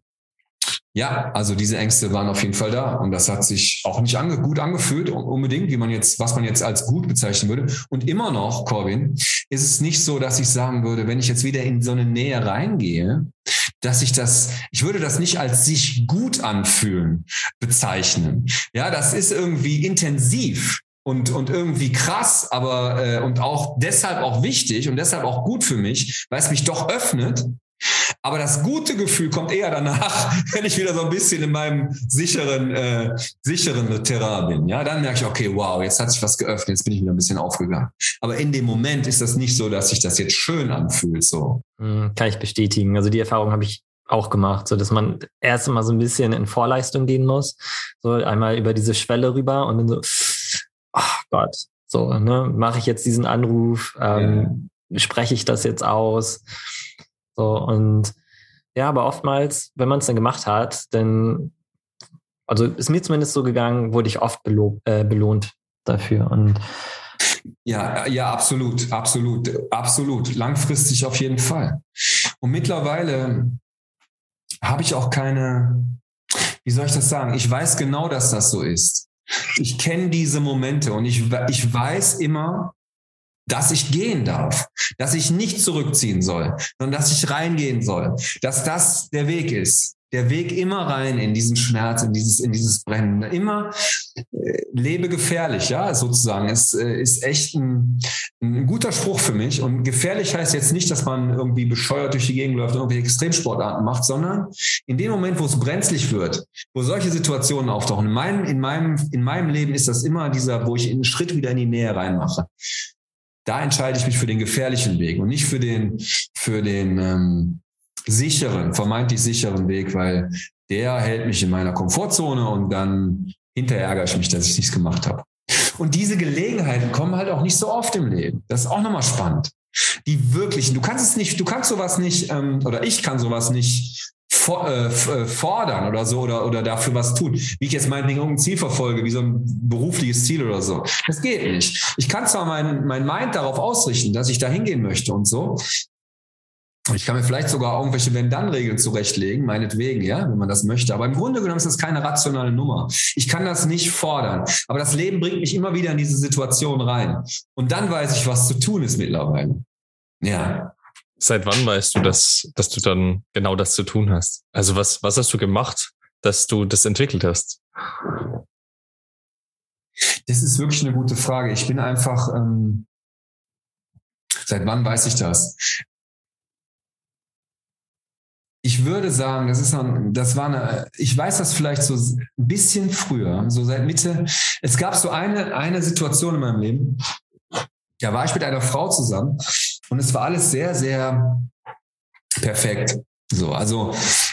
ja, also diese Ängste waren auf jeden Fall da und das hat sich auch nicht ange- gut angefühlt, unbedingt, wie man jetzt, was man jetzt als gut bezeichnen würde. Und immer noch, Corbin, ist es nicht so, dass ich sagen würde, wenn ich jetzt wieder in so eine Nähe reingehe, dass ich das, ich würde das nicht als sich gut anfühlen bezeichnen. Ja, das ist irgendwie intensiv. Und, und irgendwie krass, aber äh, und auch deshalb auch wichtig und deshalb auch gut für mich, weil es mich doch öffnet. Aber das gute Gefühl kommt eher danach, wenn ich wieder so ein bisschen in meinem sicheren, äh, sicheren Terrain bin. Ja, dann merke ich, okay, wow, jetzt hat sich was geöffnet, jetzt bin ich wieder ein bisschen aufgegangen. Aber in dem Moment ist das nicht so, dass sich das jetzt schön anfühlt. So. Kann ich bestätigen. Also die Erfahrung habe ich auch gemacht, so dass man erst mal so ein bisschen in Vorleistung gehen muss, so einmal über diese Schwelle rüber und dann so, ach Gott, so, ne, mache ich jetzt diesen Anruf, ähm, ja. spreche ich das jetzt aus? So, und ja, aber oftmals, wenn man es dann gemacht hat, dann, also ist mir zumindest so gegangen, wurde ich oft belob, äh, belohnt dafür. Und ja, ja, absolut, absolut, absolut. Langfristig auf jeden Fall. Und mittlerweile habe ich auch keine, wie soll ich das sagen? Ich weiß genau, dass das so ist. Ich kenne diese Momente und ich, ich weiß immer, dass ich gehen darf, dass ich nicht zurückziehen soll, sondern dass ich reingehen soll, dass das der Weg ist. Der Weg immer rein in diesen Schmerz, in dieses, in dieses Brennen. Immer äh, lebe gefährlich, ja, sozusagen. Es äh, ist echt ein, ein guter Spruch für mich. Und gefährlich heißt jetzt nicht, dass man irgendwie bescheuert durch die Gegend läuft und irgendwelche Extremsportarten macht, sondern in dem Moment, wo es brenzlig wird, wo solche Situationen auftauchen. In meinem, in meinem, in meinem Leben ist das immer dieser, wo ich einen Schritt wieder in die Nähe reinmache. Da entscheide ich mich für den gefährlichen Weg und nicht für den, für den ähm, sicheren, vermeintlich sicheren Weg, weil der hält mich in meiner Komfortzone und dann hinterher ärgere ich mich, dass ich nichts gemacht habe. Und diese Gelegenheiten kommen halt auch nicht so oft im Leben. Das ist auch nochmal spannend. Die wirklichen, du kannst es nicht, du kannst sowas nicht, ähm, oder ich kann sowas nicht for, äh, fordern oder so oder, oder dafür was tun. Wie ich jetzt meinetwegen irgendein Ziel verfolge, wie so ein berufliches Ziel oder so. Das geht nicht. Ich kann zwar mein, mein Mind darauf ausrichten, dass ich da hingehen möchte und so. Ich kann mir vielleicht sogar irgendwelche Wenn-Dann-Regeln zurechtlegen, meinetwegen, ja, wenn man das möchte. Aber im Grunde genommen ist das keine rationale Nummer. Ich kann das nicht fordern. Aber das Leben bringt mich immer wieder in diese Situation rein. Und dann weiß ich, was zu tun ist mittlerweile. Ja. Seit wann weißt du, dass, dass du dann genau das zu tun hast? Also was, was hast du gemacht, dass du das entwickelt hast? Das ist wirklich eine gute Frage. Ich bin einfach, ähm, seit wann weiß ich das? Ich würde sagen, das ist noch, das war eine, ich weiß das vielleicht so ein bisschen früher, so seit Mitte. Es gab so eine, eine Situation in meinem Leben, da war ich mit einer Frau zusammen und es war alles sehr, sehr perfekt. So, also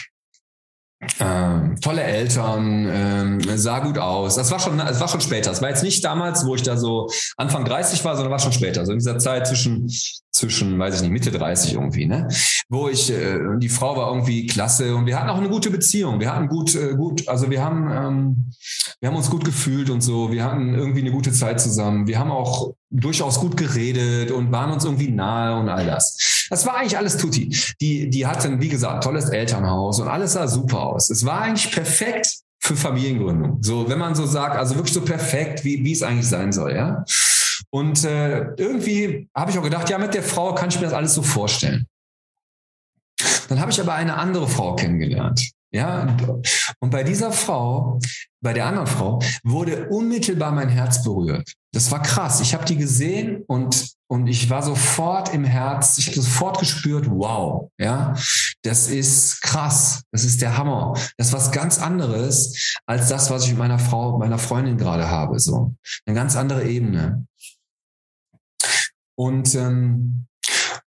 Ähm, tolle Eltern, ähm, sah gut aus. Das war schon, das war schon später. Das war jetzt nicht damals, wo ich da so Anfang dreißig war, sondern war schon später. So in dieser Zeit zwischen, zwischen, weiß ich nicht, Mitte dreißig irgendwie, ne? Wo ich, äh, die Frau war irgendwie klasse und wir hatten auch eine gute Beziehung. Wir hatten gut, äh, gut, also wir haben, ähm, wir haben uns gut gefühlt und so. Wir hatten irgendwie eine gute Zeit zusammen. Wir haben auch durchaus gut geredet und waren uns irgendwie nahe und all das. Das war eigentlich alles tutti. Die, die hatten, wie gesagt, tolles Elternhaus und alles sah super aus. Es war eigentlich perfekt für Familiengründung. So, wenn man so sagt, also wirklich so perfekt, wie, wie es eigentlich sein soll, ja. Und äh, irgendwie habe ich auch gedacht, ja, mit der Frau kann ich mir das alles so vorstellen. Dann habe ich aber eine andere Frau kennengelernt. Ja, und bei dieser Frau, bei der anderen Frau, wurde unmittelbar mein Herz berührt. Das war krass. Ich habe die gesehen und, und ich war sofort im Herz, ich habe sofort gespürt, wow, ja, das ist krass. Das ist der Hammer. Das ist was ganz anderes als das, was ich mit meiner Frau, meiner Freundin gerade habe. So eine ganz andere Ebene. Und ähm,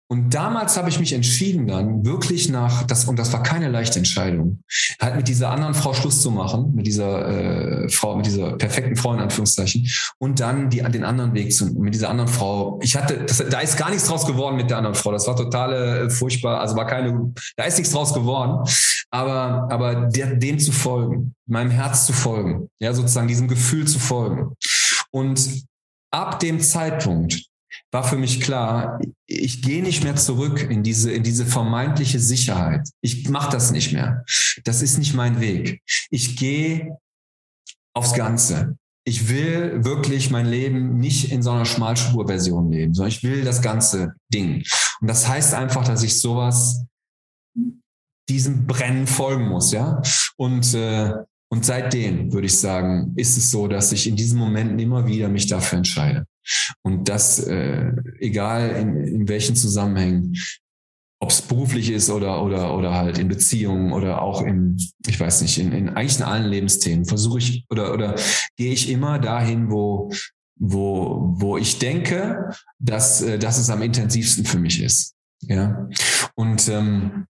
Und damals habe ich mich entschieden dann wirklich nach, das, und das war keine leichte Entscheidung, halt mit dieser anderen Frau Schluss zu machen, mit dieser äh, Frau, mit dieser perfekten Frau in Anführungszeichen, und dann die, den anderen Weg zu, mit dieser anderen Frau. Ich hatte, das, da ist gar nichts draus geworden mit der anderen Frau. Das war total äh, furchtbar, also war keine, da ist nichts draus geworden. Aber, aber der, dem zu folgen, meinem Herz zu folgen, ja, sozusagen diesem Gefühl zu folgen. Und ab dem Zeitpunkt war für mich klar, ich gehe nicht mehr zurück in diese, in diese vermeintliche Sicherheit. Ich mache das nicht mehr. Das ist nicht mein Weg. Ich gehe aufs Ganze. Ich will wirklich mein Leben nicht in so einer Schmalspurversion leben, sondern ich will das ganze Ding. Und das heißt einfach, dass ich sowas, diesem Brennen folgen muss, ja. Und, äh, und seitdem, würde ich sagen, ist es so, dass ich in diesen Momenten immer wieder mich dafür entscheide. Und das, äh, egal in, in welchen Zusammenhängen, ob es beruflich ist oder, oder, oder halt in Beziehungen oder auch in, ich weiß nicht, in, in eigentlich in allen Lebensthemen, versuche ich oder, oder gehe ich immer dahin, wo, wo, wo ich denke, dass, äh, dass es am intensivsten für mich ist. Ja. Und, ähm,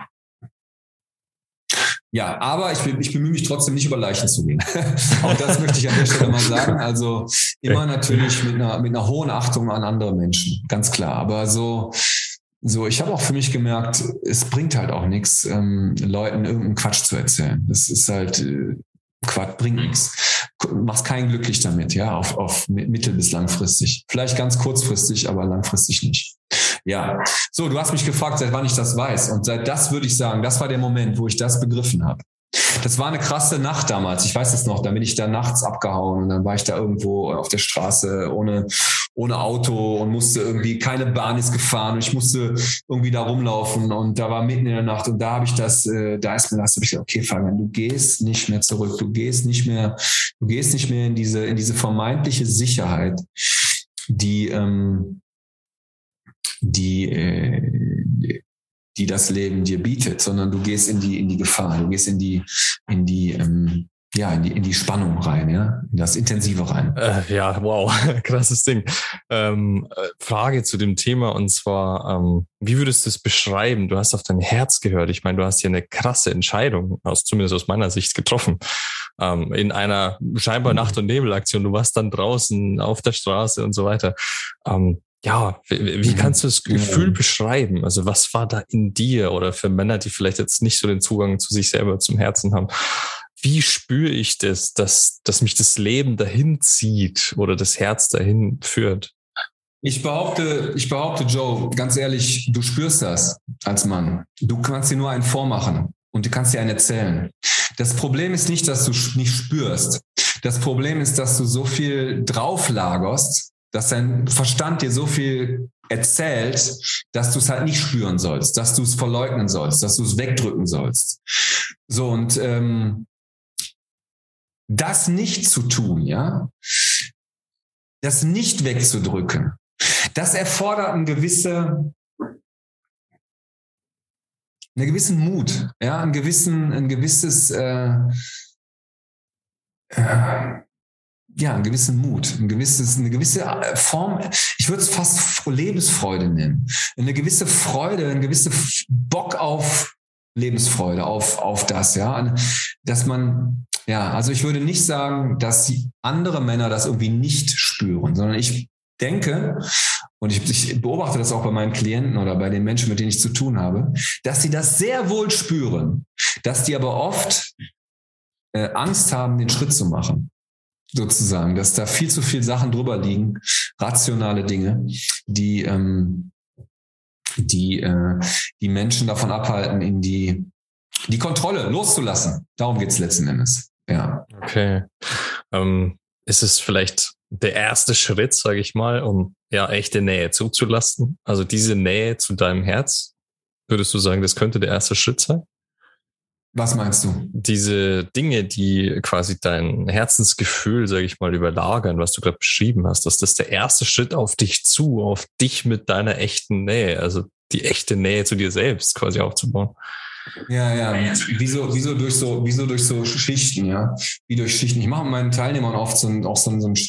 ja, aber ich, ich bemühe mich trotzdem nicht über Leichen zu gehen. Auch das möchte ich an der Stelle mal sagen. Also immer natürlich mit einer, mit einer hohen Achtung an andere Menschen, ganz klar. Aber so, so ich habe auch für mich gemerkt, es bringt halt auch nichts, ähm, Leuten irgendeinen Quatsch zu erzählen. Das ist halt äh, Quatsch, bringt nichts. Machst keinen glücklich damit, ja, auf, auf mittel- bis langfristig. Vielleicht ganz kurzfristig, aber langfristig nicht. Ja, so, du hast mich gefragt, seit wann ich das weiß. Und seit das würde ich sagen, das war der Moment, wo ich das begriffen habe. Das war eine krasse Nacht damals. Ich weiß es noch, da bin ich da nachts abgehauen und dann war ich da irgendwo auf der Straße ohne, ohne Auto und musste irgendwie, keine Bahn ist gefahren und ich musste irgendwie da rumlaufen und da war mitten in der Nacht und da habe ich das, äh, da ist mir das, habe ich gesagt, okay, Fabian, du gehst nicht mehr zurück, du gehst nicht mehr, du gehst nicht mehr in diese, in diese vermeintliche Sicherheit, die, ähm, die, äh, die das Leben dir bietet, sondern du gehst in die, in die Gefahr, du gehst in die, in die, ähm, ja, in die, in die Spannung rein, ja, in das Intensive rein. Äh, ja, wow, krasses Ding. Ähm, Frage zu dem Thema und zwar, ähm, wie würdest du es beschreiben? Du hast auf dein Herz gehört. Ich meine, du hast hier eine krasse Entscheidung, aus, zumindest aus meiner Sicht, getroffen. Ähm, in einer scheinbar Nacht- und Nebelaktion. Du warst dann draußen auf der Straße und so weiter. Ähm, Ja, wie, wie kannst du das Gefühl beschreiben? Also was war da in dir oder für Männer, die vielleicht jetzt nicht so den Zugang zu sich selber, zum Herzen haben? Wie spüre ich das, dass, dass mich das Leben dahin zieht oder das Herz dahin führt? Ich behaupte, ich behaupte, Joe, ganz ehrlich, du spürst das als Mann. Du kannst dir nur einen vormachen und du kannst dir einen erzählen. Das Problem ist nicht, dass du nicht spürst. Das Problem ist, dass du so viel drauflagerst, dass dein Verstand dir so viel erzählt, dass du es halt nicht spüren sollst, dass du es verleugnen sollst, dass du es wegdrücken sollst. So, und ähm, das nicht zu tun, ja, das nicht wegzudrücken, das erfordert eine gewisse, einen gewissen Mut, ja, einen gewissen, ein gewisses, äh, äh, ja, einen gewissen Mut, ein gewisses, eine gewisse Form, ich würde es fast Lebensfreude nennen, eine gewisse Freude, ein gewisser Bock auf Lebensfreude, auf, auf das, ja, dass man, ja, also ich würde nicht sagen, dass die andere Männer das irgendwie nicht spüren, sondern ich denke, und ich, ich beobachte das auch bei meinen Klienten oder bei den Menschen, mit denen ich zu tun habe, dass sie das sehr wohl spüren, dass die aber oft äh, Angst haben, den Schritt zu machen. Sozusagen, dass da viel zu viel Sachen drüber liegen, rationale Dinge, die ähm, die äh, die Menschen davon abhalten, in die die Kontrolle loszulassen. Darum geht's letzten Endes. Ja. Okay. Ähm, ist es vielleicht der erste Schritt, sage ich mal, um ja echte Nähe zuzulassen? Also diese Nähe zu deinem Herz, würdest du sagen, das könnte der erste Schritt sein? Was meinst du? Diese Dinge, die quasi dein Herzensgefühl, sage ich mal, überlagern, was du gerade beschrieben hast, dass das der erste Schritt auf dich zu, auf dich mit deiner echten Nähe, also die echte Nähe zu dir selbst quasi aufzubauen. Ja, ja. Wieso, wieso durch so, wieso durch so Schichten, ja? Wie durch Schichten. Ich mache mit meinen Teilnehmern oft so ein, auch so ein, so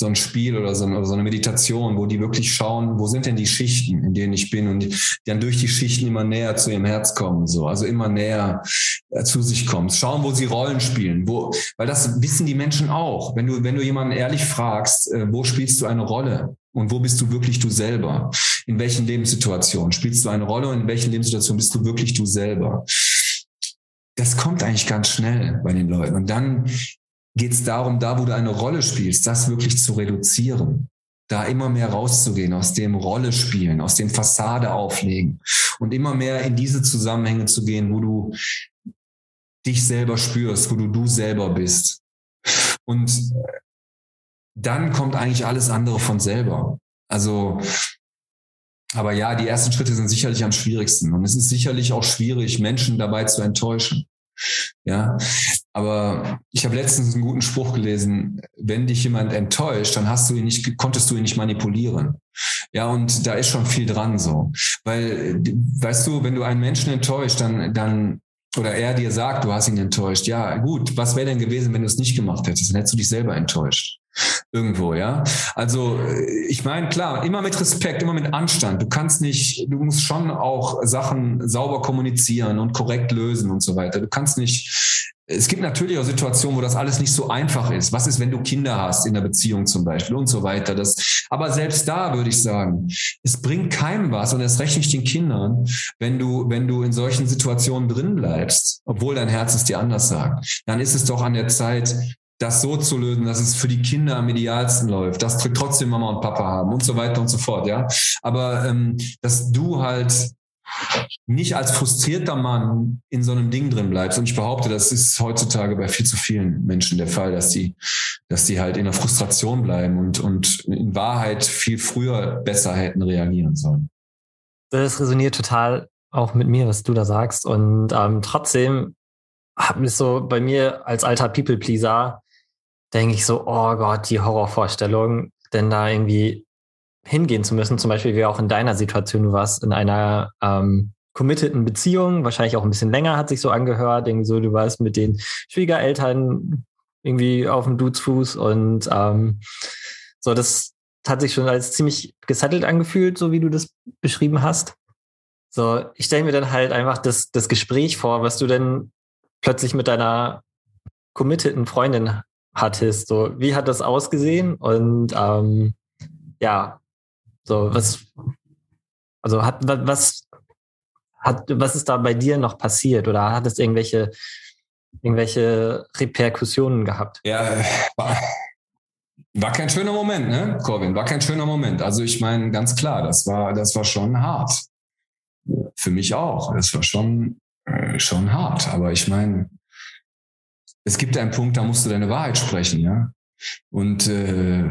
so ein Spiel oder so, oder so eine Meditation, wo die wirklich schauen, wo sind denn die Schichten, in denen ich bin und die dann durch die Schichten immer näher zu ihrem Herz kommen, so, also immer näher äh, zu sich kommen. Schauen, wo sie Rollen spielen, wo, weil das wissen die Menschen auch. Wenn du, wenn du jemanden ehrlich fragst, äh, wo spielst du eine Rolle? Und wo bist du wirklich du selber? In welchen Lebenssituationen spielst du eine Rolle und in welchen Lebenssituationen bist du wirklich du selber? Das kommt eigentlich ganz schnell bei den Leuten. Und dann geht es darum, da wo du eine Rolle spielst, das wirklich zu reduzieren. Da immer mehr rauszugehen, aus dem Rolle spielen, aus dem Fassade auflegen und immer mehr in diese Zusammenhänge zu gehen, wo du dich selber spürst, wo du du selber bist. Und dann kommt eigentlich alles andere von selber. Also, aber ja, die ersten Schritte sind sicherlich am schwierigsten. Und es ist sicherlich auch schwierig, Menschen dabei zu enttäuschen. Ja, aber ich habe letztens einen guten Spruch gelesen: Wenn dich jemand enttäuscht, dann hast du ihn nicht, konntest du ihn nicht manipulieren. Ja, und da ist schon viel dran so. Weil, weißt du, wenn du einen Menschen enttäuscht, dann, dann, oder er dir sagt, du hast ihn enttäuscht. Ja, gut, was wäre denn gewesen, wenn du es nicht gemacht hättest? Dann hättest du dich selber enttäuscht. Irgendwo, ja. Also ich meine, klar, immer mit Respekt, immer mit Anstand. Du kannst nicht, du musst schon auch Sachen sauber kommunizieren und korrekt lösen und so weiter. Du kannst nicht, es gibt natürlich auch Situationen, wo das alles nicht so einfach ist. Was ist, wenn du Kinder hast in der Beziehung zum Beispiel und so weiter. Das, aber selbst da würde ich sagen, es bringt keinem was und erst recht nicht den Kindern, wenn du, wenn du in solchen Situationen drin bleibst, obwohl dein Herz es dir anders sagt. Dann ist es doch an der Zeit, das so zu lösen, dass es für die Kinder am idealsten läuft, dass trotzdem Mama und Papa haben und so weiter und so fort, ja. Aber ähm, dass du halt nicht als frustrierter Mann in so einem Ding drin bleibst. Und ich behaupte, das ist heutzutage bei viel zu vielen Menschen der Fall, dass die, dass die halt in der Frustration bleiben und, und in Wahrheit viel früher besser hätten reagieren sollen. Das resoniert total auch mit mir, was du da sagst. Und ähm, trotzdem habe ich so bei mir als alter People-Pleaser denke ich so, oh Gott, die Horrorvorstellung, denn da irgendwie hingehen zu müssen, zum Beispiel wie auch in deiner Situation, du warst in einer ähm, committeden Beziehung, wahrscheinlich auch ein bisschen länger, hat sich so angehört, irgendwie so, du warst mit den Schwiegereltern irgendwie auf dem Dudesfuß und ähm, so, das hat sich schon als ziemlich gesettelt angefühlt, so wie du das beschrieben hast. So, ich stelle mir dann halt einfach das, das Gespräch vor, was du denn plötzlich mit deiner committeden Freundin hattest. So, wie hat das ausgesehen? Und ähm, ja, so was, also hat was hat was ist da bei dir noch passiert oder hat es irgendwelche irgendwelche Reperkussionen gehabt? Ja, war, war kein schöner Moment, ne, Corwin? War kein schöner Moment. Also ich meine, ganz klar, das war das war schon hart. Für mich auch. Das war schon äh, schon hart. Aber ich meine, es gibt einen Punkt, da musst du deine Wahrheit sprechen, ja. Und äh,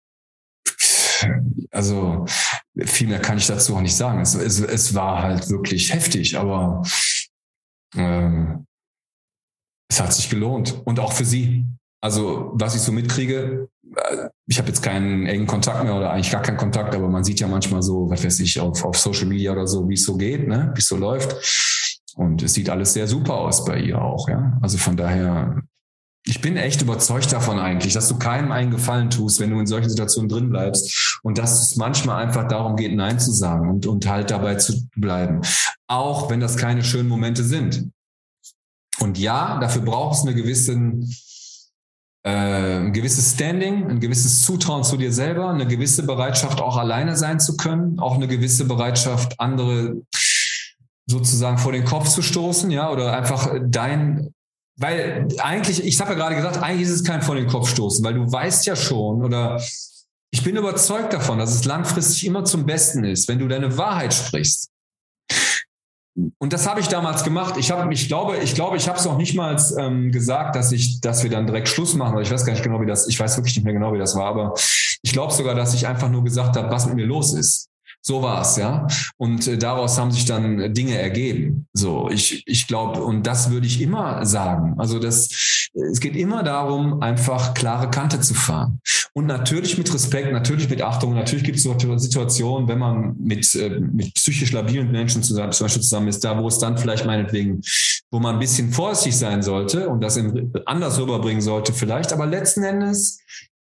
also viel mehr kann ich dazu auch nicht sagen. Es, es, es war halt wirklich heftig, aber äh, es hat sich gelohnt. Und auch für sie. Also was ich so mitkriege, ich habe jetzt keinen engen Kontakt mehr oder eigentlich gar keinen Kontakt, aber man sieht ja manchmal so, was weiß ich, auf, auf Social Media oder so, wie es so geht, ne, wie es so läuft. Und es sieht alles sehr super aus bei ihr auch, ja. Also von daher, ich bin echt überzeugt davon eigentlich, dass du keinem einen Gefallen tust, wenn du in solchen Situationen drin bleibst und dass es manchmal einfach darum geht, Nein zu sagen und, und halt dabei zu bleiben. Auch wenn das keine schönen Momente sind. Und ja, dafür braucht es eine gewisse, äh, ein gewisses Standing, ein gewisses Zutrauen zu dir selber, eine gewisse Bereitschaft, auch alleine sein zu können, auch eine gewisse Bereitschaft, andere sozusagen vor den Kopf zu stoßen, ja, oder einfach dein, weil eigentlich, ich habe ja gerade gesagt, eigentlich ist es kein vor den Kopf stoßen, weil du weißt ja schon, oder ich bin überzeugt davon, dass es langfristig immer zum Besten ist, wenn du deine Wahrheit sprichst. Und das habe ich damals gemacht. Ich habe, ich glaube, ich glaube, ich habe es auch nicht mal ähm, gesagt, dass ich, dass wir dann direkt Schluss machen. Oder ich weiß gar nicht genau, wie das, ich weiß wirklich nicht mehr genau, wie das war, aber ich glaube sogar, dass ich einfach nur gesagt habe, was mit mir los ist. So war es, ja. Und äh, daraus haben sich dann Dinge ergeben. So, ich, ich glaube, und das würde ich immer sagen. Also das, es geht immer darum, einfach klare Kante zu fahren. Und natürlich mit Respekt, natürlich mit Achtung. Natürlich gibt es so Situationen, wenn man mit, äh, mit psychisch labilen Menschen zusammen, zum Beispiel zusammen ist, da wo es dann vielleicht meinetwegen, wo man ein bisschen vorsichtig sein sollte und das in, anders rüberbringen sollte vielleicht. Aber letzten Endes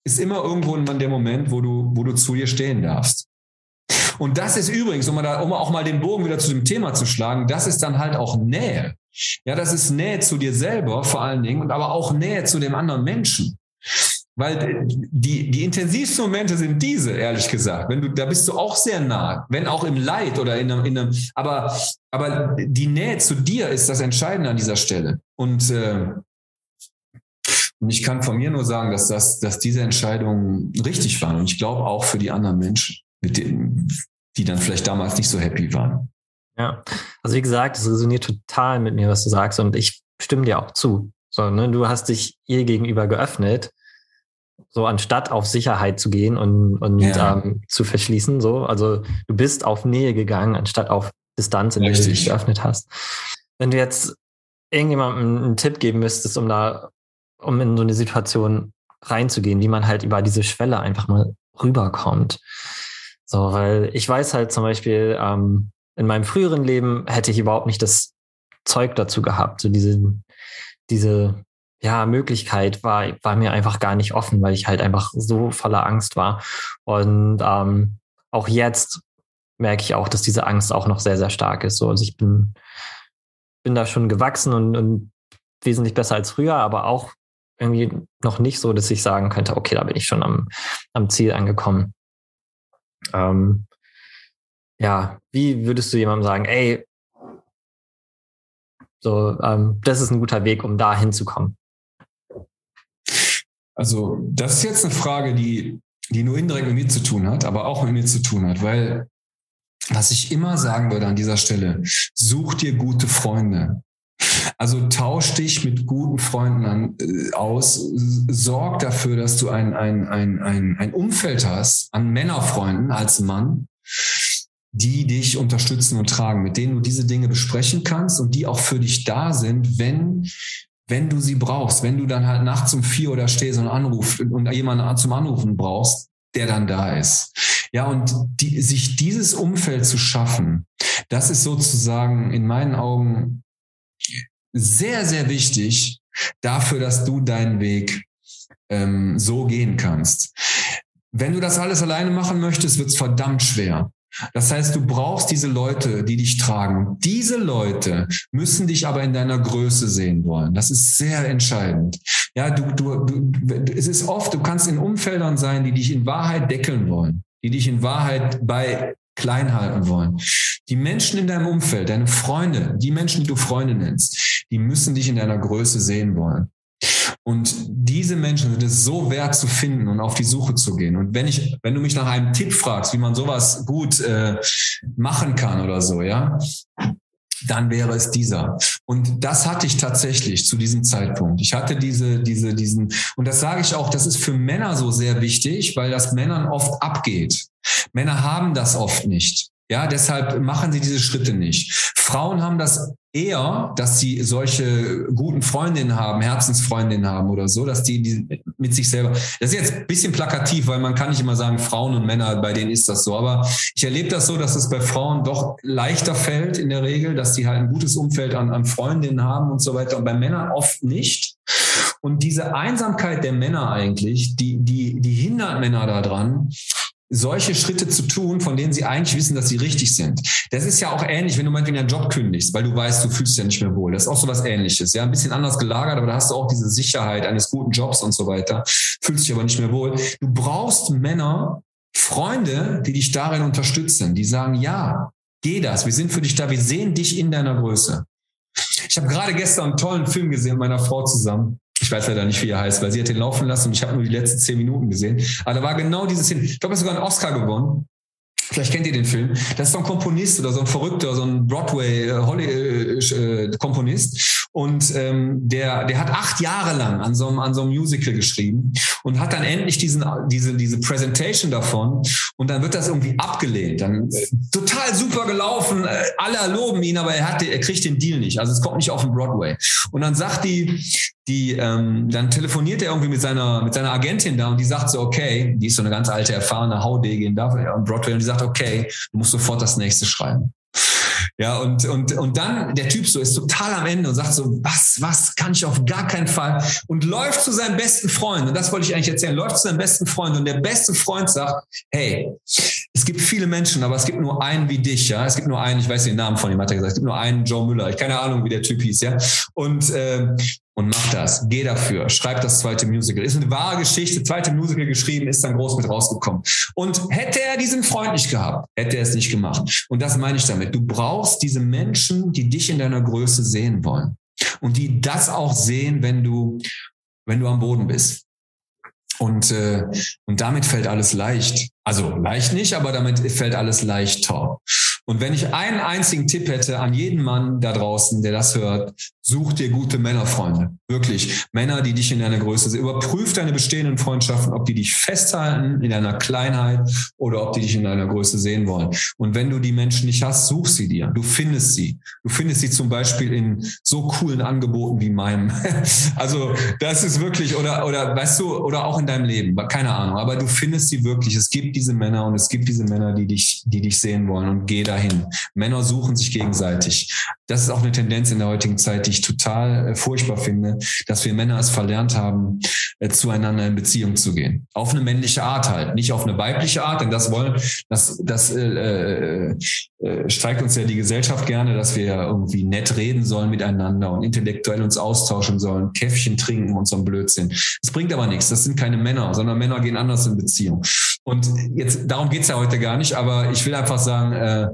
ist immer irgendwo der Moment, wo du, wo du zu dir stehen darfst. Und das ist übrigens, um, mal da, um auch mal den Bogen wieder zu dem Thema zu schlagen, das ist dann halt auch Nähe. Ja, das ist Nähe zu dir selber vor allen Dingen und aber auch Nähe zu dem anderen Menschen. Weil die, die intensivsten Momente sind diese, ehrlich gesagt. Wenn du, da bist du auch sehr nah, wenn auch im Leid oder in einem, in einem aber, aber die Nähe zu dir ist das Entscheidende an dieser Stelle. Und, äh, und ich kann von mir nur sagen, dass das, dass diese Entscheidungen richtig waren. Und ich glaube auch für die anderen Menschen, mit denen, die dann vielleicht damals nicht so happy waren. Ja, also wie gesagt, es resoniert total mit mir, was du sagst. Und ich stimme dir auch zu. So, ne, du hast dich ihr gegenüber geöffnet. So anstatt auf Sicherheit zu gehen und, und ja. ähm, zu verschließen. So. Also du bist auf Nähe gegangen, anstatt auf Distanz, in der du dich geöffnet hast. Wenn du jetzt irgendjemandem einen Tipp geben müsstest, um da, um in so eine Situation reinzugehen, wie man halt über diese Schwelle einfach mal rüberkommt. So, weil ich weiß halt zum Beispiel, ähm, in meinem früheren Leben hätte ich überhaupt nicht das Zeug dazu gehabt. So diese, diese ja, Möglichkeit war, war mir einfach gar nicht offen, weil ich halt einfach so voller Angst war. Und ähm, auch jetzt merke ich auch, dass diese Angst auch noch sehr, sehr stark ist. So, also ich bin, bin da schon gewachsen und, und wesentlich besser als früher, aber auch irgendwie noch nicht so, dass ich sagen könnte, okay, da bin ich schon am, am Ziel angekommen. Ähm, ja, wie würdest du jemandem sagen, ey, so, ähm, das ist ein guter Weg, um da hinzukommen? Also das ist jetzt eine Frage, die, die nur indirekt mit mir zu tun hat, aber auch mit mir zu tun hat, weil was ich immer sagen würde an dieser Stelle, such dir gute Freunde. Also tausch dich mit guten Freunden an, äh, aus, sorg dafür, dass du ein, ein, ein, ein, ein Umfeld hast an Männerfreunden als Mann, die dich unterstützen und tragen, mit denen du diese Dinge besprechen kannst und die auch für dich da sind, wenn wenn du sie brauchst, wenn du dann halt nachts um vier oder stehst und anrufst und jemanden zum Anrufen brauchst, der dann da ist. Ja, und die, sich dieses Umfeld zu schaffen, das ist sozusagen in meinen Augen sehr, sehr wichtig dafür, dass du deinen Weg ähm, so gehen kannst. Wenn du das alles alleine machen möchtest, wird es verdammt schwer. Das heißt, du brauchst diese Leute, die dich tragen. Und diese Leute müssen dich aber in deiner Größe sehen wollen. Das ist sehr entscheidend. Ja, du, du, du, es ist oft, du kannst in Umfeldern sein, die dich in Wahrheit deckeln wollen, die dich in Wahrheit bei klein halten wollen. Die Menschen in deinem Umfeld, deine Freunde, die Menschen, die du Freunde nennst, die müssen dich in deiner Größe sehen wollen. Und diese Menschen sind es so wert zu finden und auf die Suche zu gehen. Und wenn ich, wenn du mich nach einem Tipp fragst, wie man sowas gut äh, machen kann oder so, ja, dann wäre es dieser. Und das hatte ich tatsächlich zu diesem Zeitpunkt. Ich hatte diese, diese, diesen, und das sage ich auch, das ist für Männer so sehr wichtig, weil das Männern oft abgeht. Männer haben das oft nicht. Ja, deshalb machen sie diese Schritte nicht. Frauen haben das eher, dass sie solche guten Freundinnen haben, Herzensfreundinnen haben oder so, dass die, die mit sich selber, das ist jetzt ein bisschen plakativ, weil man kann nicht immer sagen, Frauen und Männer, bei denen ist das so, aber ich erlebe das so, dass es bei Frauen doch leichter fällt in der Regel, dass die halt ein gutes Umfeld an, an Freundinnen haben und so weiter und bei Männern oft nicht. Und diese Einsamkeit der Männer eigentlich, die, die, die hindert Männer daran, solche Schritte zu tun, von denen sie eigentlich wissen, dass sie richtig sind. Das ist ja auch ähnlich, wenn du meinetwegen einen Job kündigst, weil du weißt, du fühlst dich ja nicht mehr wohl. Das ist auch so was Ähnliches. Ja, ein bisschen anders gelagert, aber da hast du auch diese Sicherheit eines guten Jobs und so weiter. Fühlst dich aber nicht mehr wohl. Du brauchst Männer, Freunde, die dich darin unterstützen, die sagen, ja, geh das, wir sind für dich da, wir sehen dich in deiner Größe. Ich habe gerade gestern einen tollen Film gesehen mit meiner Frau zusammen. Ich weiß leider nicht, wie er heißt, weil sie hat den laufen lassen und ich habe nur die letzten zehn Minuten gesehen. Aber da war genau diese Szene. Ich glaube, er hat sogar einen Oscar gewonnen. Vielleicht kennt ihr den Film. Das ist so ein Komponist oder so ein Verrückter, so ein Broadway-Komponist. Äh, und ähm, der, der hat acht Jahre lang an so einem, an so einem Musical geschrieben und hat dann endlich diesen, diese, diese Präsentation davon. Und dann wird das irgendwie abgelehnt. Dann äh, total super gelaufen. Äh, alle loben ihn, aber er hat, er kriegt den Deal nicht. Also es kommt nicht auf den Broadway. Und dann sagt die, die, ähm, dann telefoniert er irgendwie mit seiner, mit seiner Agentin da und die sagt so, okay, die ist so eine ganz alte, erfahrene Haudegin da am Broadway und die sagt, okay, du musst sofort das nächste schreiben. Ja, und, und, und dann der Typ so ist total am Ende und sagt so, was, was kann ich auf gar keinen Fall, und läuft zu seinem besten Freund, und das wollte ich eigentlich erzählen, läuft zu seinem besten Freund, und der beste Freund sagt, hey, es gibt viele Menschen, aber es gibt nur einen wie dich, ja, es gibt nur einen, ich weiß den Namen von ihm, hat er gesagt, es gibt nur einen Joe Müller, ich keine Ahnung, wie der Typ hieß, ja, und, äh, und mach das, geh dafür, schreib das zweite Musical. Ist eine wahre Geschichte, zweite Musical geschrieben, ist dann groß mit rausgekommen. Und hätte er diesen Freund nicht gehabt, hätte er es nicht gemacht. Und das meine ich damit. Du brauchst diese Menschen, die dich in deiner Größe sehen wollen. Und die das auch sehen, wenn du, wenn du am Boden bist. Und, äh, und damit fällt alles leicht. Also leicht nicht, aber damit fällt alles leichter. Und wenn ich einen einzigen Tipp hätte an jeden Mann da draußen, der das hört, such dir gute Männerfreunde. Wirklich. Männer, die dich in deiner Größe sehen. Überprüf deine bestehenden Freundschaften, ob die dich festhalten in deiner Kleinheit oder ob die dich in deiner Größe sehen wollen. Und wenn du die Menschen nicht hast, such sie dir. Du findest sie. Du findest sie zum Beispiel in so coolen Angeboten wie meinem. Also das ist wirklich, oder, oder weißt du, oder auch in deinem Leben. Keine Ahnung. Aber du findest sie wirklich. Es gibt diese Männer und es gibt diese Männer, die dich, die dich sehen wollen, und geh dahin. Männer suchen sich gegenseitig. Das ist auch eine Tendenz in der heutigen Zeit, die ich total äh, furchtbar finde, dass wir Männer es verlernt haben, äh, zueinander in Beziehung zu gehen. Auf eine männliche Art halt, nicht auf eine weibliche Art, denn das wollen, das, das äh, äh, äh, streikt uns ja die Gesellschaft gerne, dass wir irgendwie nett reden sollen miteinander und intellektuell uns austauschen sollen, Käffchen trinken und so ein Blödsinn. Das bringt aber nichts. Das sind keine Männer, sondern Männer gehen anders in Beziehung. Und jetzt, darum geht's ja heute gar nicht, aber ich will einfach sagen, äh,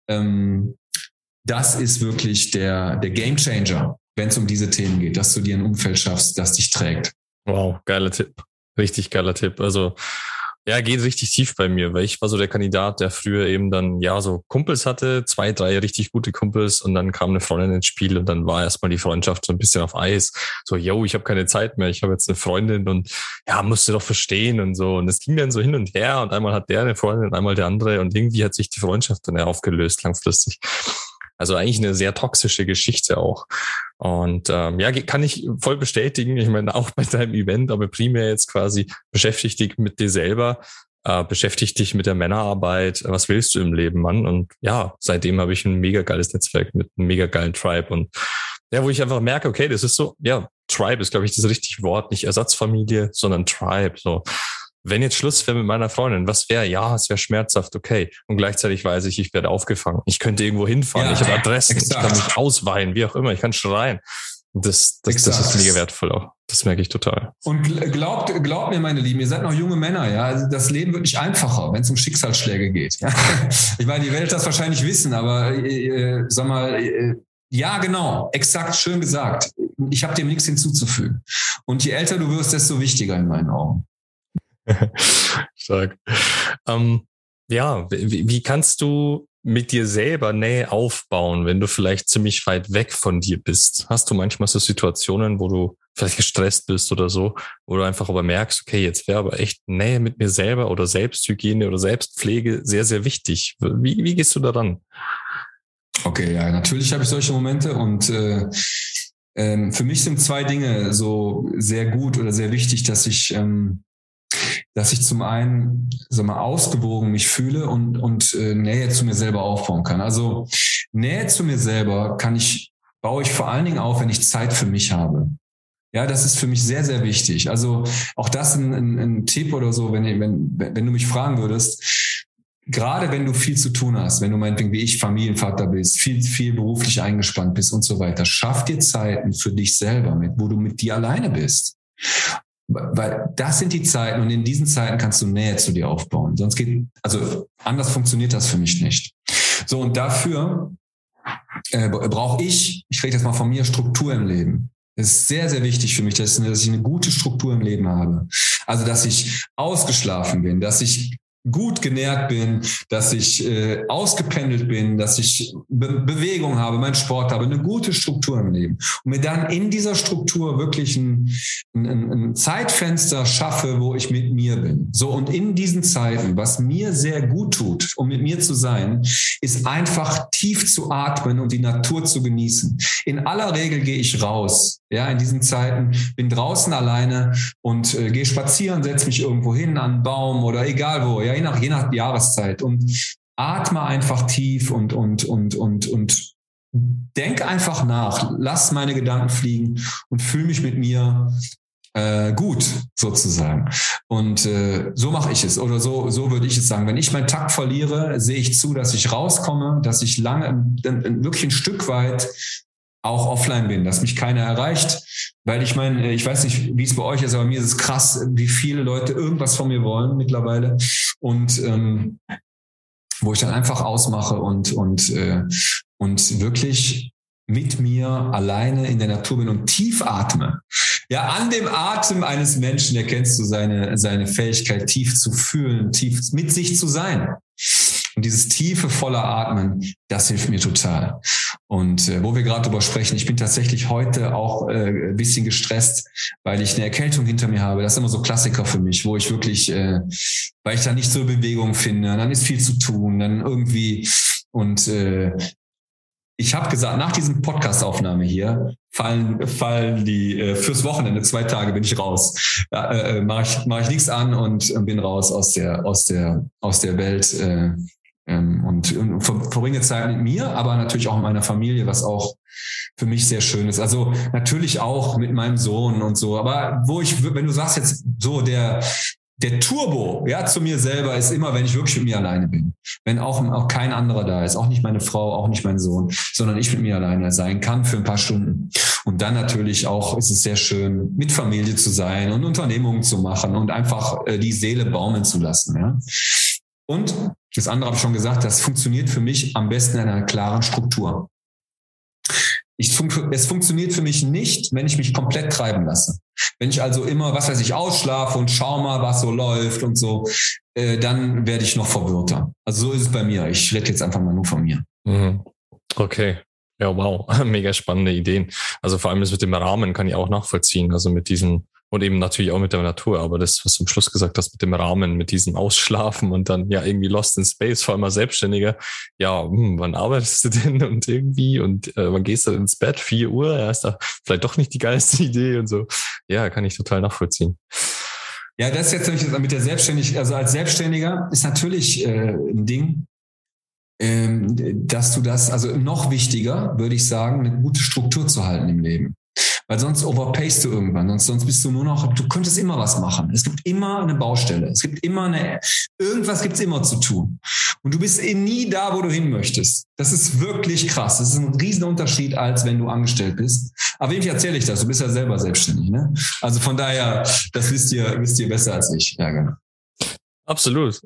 ähm, das ist wirklich der, der Gamechanger, wenn es um diese Themen geht, dass du dir ein Umfeld schaffst, das dich trägt. Wow, geiler Tipp. Richtig geiler Tipp. Also, ja, geht richtig tief bei mir, weil ich war so der Kandidat, der früher eben dann, ja, so Kumpels hatte, zwei, drei richtig gute Kumpels, und dann kam eine Freundin ins Spiel und dann war erstmal die Freundschaft so ein bisschen auf Eis. So, yo, ich habe keine Zeit mehr, ich habe jetzt eine Freundin und ja, musst du doch verstehen und so. Und es ging dann so hin und her, und einmal hat der eine Freundin, einmal der andere, und irgendwie hat sich die Freundschaft dann ja aufgelöst langfristig. Also eigentlich eine sehr toxische Geschichte auch. Und ähm, ja, kann ich voll bestätigen. Ich meine, auch bei deinem Event, aber primär jetzt quasi beschäftigt dich mit dir selber, äh, beschäftigt dich mit der Männerarbeit. Was willst du im Leben, Mann? Und ja, seitdem habe ich ein mega geiles Netzwerk mit einem mega geilen Tribe. Und ja, wo ich einfach merke, okay, das ist so, ja, Tribe ist, glaube ich, das richtige Wort. Nicht Ersatzfamilie, sondern Tribe. So, wenn jetzt Schluss wäre mit meiner Freundin, was wäre? Ja, es wäre schmerzhaft, okay. Und gleichzeitig weiß ich, ich werde aufgefangen. Ich könnte irgendwo hinfahren, ja, ich habe Adressen, exakt. Ich kann mich ausweinen, wie auch immer, ich kann schreien. Das, das, das ist mega wertvoll auch. Das merke ich total. Und glaubt, glaubt mir, meine Lieben, ihr seid noch junge Männer, ja. Also das Leben wird nicht einfacher, wenn es um Schicksalsschläge geht. Ja? Ich meine, ihr werdet das wahrscheinlich wissen, aber äh, sag mal, äh, ja, genau, exakt, schön gesagt. Ich habe dem nichts hinzuzufügen. Und je älter du wirst, desto wichtiger in meinen Augen. Stark. Ähm, ja, wie, wie kannst du mit dir selber Nähe aufbauen, wenn du vielleicht ziemlich weit weg von dir bist? Hast du manchmal so Situationen, wo du vielleicht gestresst bist oder so, wo du einfach aber merkst, okay, jetzt wäre aber echt Nähe mit mir selber oder Selbsthygiene oder Selbstpflege sehr, sehr wichtig. Wie, wie gehst du da ran? Okay, ja, natürlich habe ich solche Momente, und äh, ähm, für mich sind zwei Dinge so sehr gut oder sehr wichtig, dass ich ähm, dass ich zum einen, sag mal, ausgewogen mich fühle und, und äh, Nähe zu mir selber aufbauen kann. Also Nähe zu mir selber kann ich, baue ich vor allen Dingen auf, wenn ich Zeit für mich habe. Ja, das ist für mich sehr, sehr wichtig. Also auch das ein, ein, ein Tipp oder so, wenn, wenn, wenn du mich fragen würdest, gerade wenn du viel zu tun hast, wenn du meinetwegen wie ich Familienvater bist, viel, viel beruflich eingespannt bist und so weiter, schaff dir Zeiten für dich selber mit, wo du mit dir alleine bist. Weil das sind die Zeiten, und in diesen Zeiten kannst du Nähe zu dir aufbauen. Sonst geht, also anders funktioniert das für mich nicht. So, und dafür äh, brauche ich, ich rede jetzt mal von mir, Struktur im Leben. Es ist sehr, sehr wichtig für mich, dass, dass ich eine gute Struktur im Leben habe. Also, dass ich ausgeschlafen bin, dass ich gut genährt bin, dass ich äh, ausgependelt bin, dass ich Be- Bewegung habe, meinen Sport habe, eine gute Struktur im Leben. Und mir dann in dieser Struktur wirklich ein, ein, ein Zeitfenster schaffe, wo ich mit mir bin. So, und in diesen Zeiten, was mir sehr gut tut, um mit mir zu sein, ist einfach tief zu atmen und die Natur zu genießen. In aller Regel gehe ich raus. Ja, in diesen Zeiten bin draußen alleine und äh, gehe spazieren, setze mich irgendwo hin an einen Baum oder egal wo, ja, je nach, je nach Jahreszeit, und atme einfach tief und, und, und, und, und denk einfach nach, lass meine Gedanken fliegen und fühl mich mit mir äh, gut, sozusagen. Und äh, so mache ich es oder so, so würde ich es sagen. Wenn ich meinen Takt verliere, sehe ich zu, dass ich rauskomme, dass ich lange, wirklich ein Stück weit auch offline bin, dass mich keiner erreicht, weil ich meine, ich weiß nicht, wie es bei euch ist, aber mir ist es krass, wie viele Leute irgendwas von mir wollen mittlerweile und ähm, wo ich dann einfach ausmache und und äh, und wirklich mit mir alleine in der Natur bin und tief atme. Ja, an dem Atem eines Menschen erkennst du seine seine Fähigkeit, tief zu fühlen, tief mit sich zu sein. Und dieses tiefe, volle Atmen, das hilft mir total. Und äh, wo wir gerade drüber sprechen, ich bin tatsächlich heute auch äh, ein bisschen gestresst, weil ich eine Erkältung hinter mir habe. Das ist immer so Klassiker für mich, wo ich wirklich, äh, weil ich da nicht so Bewegung finde, dann ist viel zu tun, dann irgendwie und äh, ich habe gesagt, nach diesem Podcast-Aufnahme hier fallen fallen die äh, fürs Wochenende zwei Tage bin ich raus, ja, äh, mache ich mache ich nichts an und äh, bin raus aus der aus der aus der Welt. Äh, Und, und verbringe Zeit mit mir, aber natürlich auch mit meiner Familie, was auch für mich sehr schön ist. Also natürlich auch mit meinem Sohn und so. Aber wo ich, wenn du sagst jetzt so, der, der Turbo, ja, zu mir selber ist immer, wenn ich wirklich mit mir alleine bin. Wenn auch, auch kein anderer da ist, auch nicht meine Frau, auch nicht mein Sohn, sondern ich mit mir alleine sein kann für ein paar Stunden. Und dann natürlich auch ist es sehr schön, mit Familie zu sein und Unternehmungen zu machen und einfach äh, die Seele baumeln zu lassen, ja. Und das andere habe ich schon gesagt, das funktioniert für mich am besten in einer klaren Struktur. Ich, es funktioniert für mich nicht, wenn ich mich komplett treiben lasse. Wenn ich also immer, was weiß ich, ausschlafe und schau mal, was so läuft und so, äh, dann werde ich noch verwirrter. Also so ist es bei mir. Ich rede jetzt einfach mal nur von mir. Okay. Ja, wow. Mega spannende Ideen. Also vor allem das mit dem Rahmen kann ich auch nachvollziehen. Also mit diesen und eben natürlich auch mit der Natur, aber das, was du am Schluss gesagt hast, mit dem Rahmen, mit diesem Ausschlafen und dann ja irgendwie lost in space, vor allem als Selbstständiger, ja, hm, wann arbeitest du denn und irgendwie und äh, wann gehst du ins Bett? vier Uhr, ja, ist da vielleicht doch nicht die geilste Idee und so. Ja, kann ich total nachvollziehen. Ja, das ist jetzt nämlich mit der Selbstständigkeit, also als Selbstständiger ist natürlich äh, ein Ding, ähm, dass du das, also noch wichtiger, würde ich sagen, eine gute Struktur zu halten im Leben. Weil sonst overpayst du irgendwann, sonst, sonst bist du nur noch, du könntest immer was machen. Es gibt immer eine Baustelle, es gibt immer eine, irgendwas gibt's immer zu tun. Und du bist eh nie da, wo du hin möchtest. Das ist wirklich krass. Das ist ein Riesenunterschied, als wenn du angestellt bist. Aber wem erzähle ich das? Du bist ja selber selbstständig, ne? Also von daher, das wisst ihr, wisst ihr besser als ich. Ja, genau. Absolut.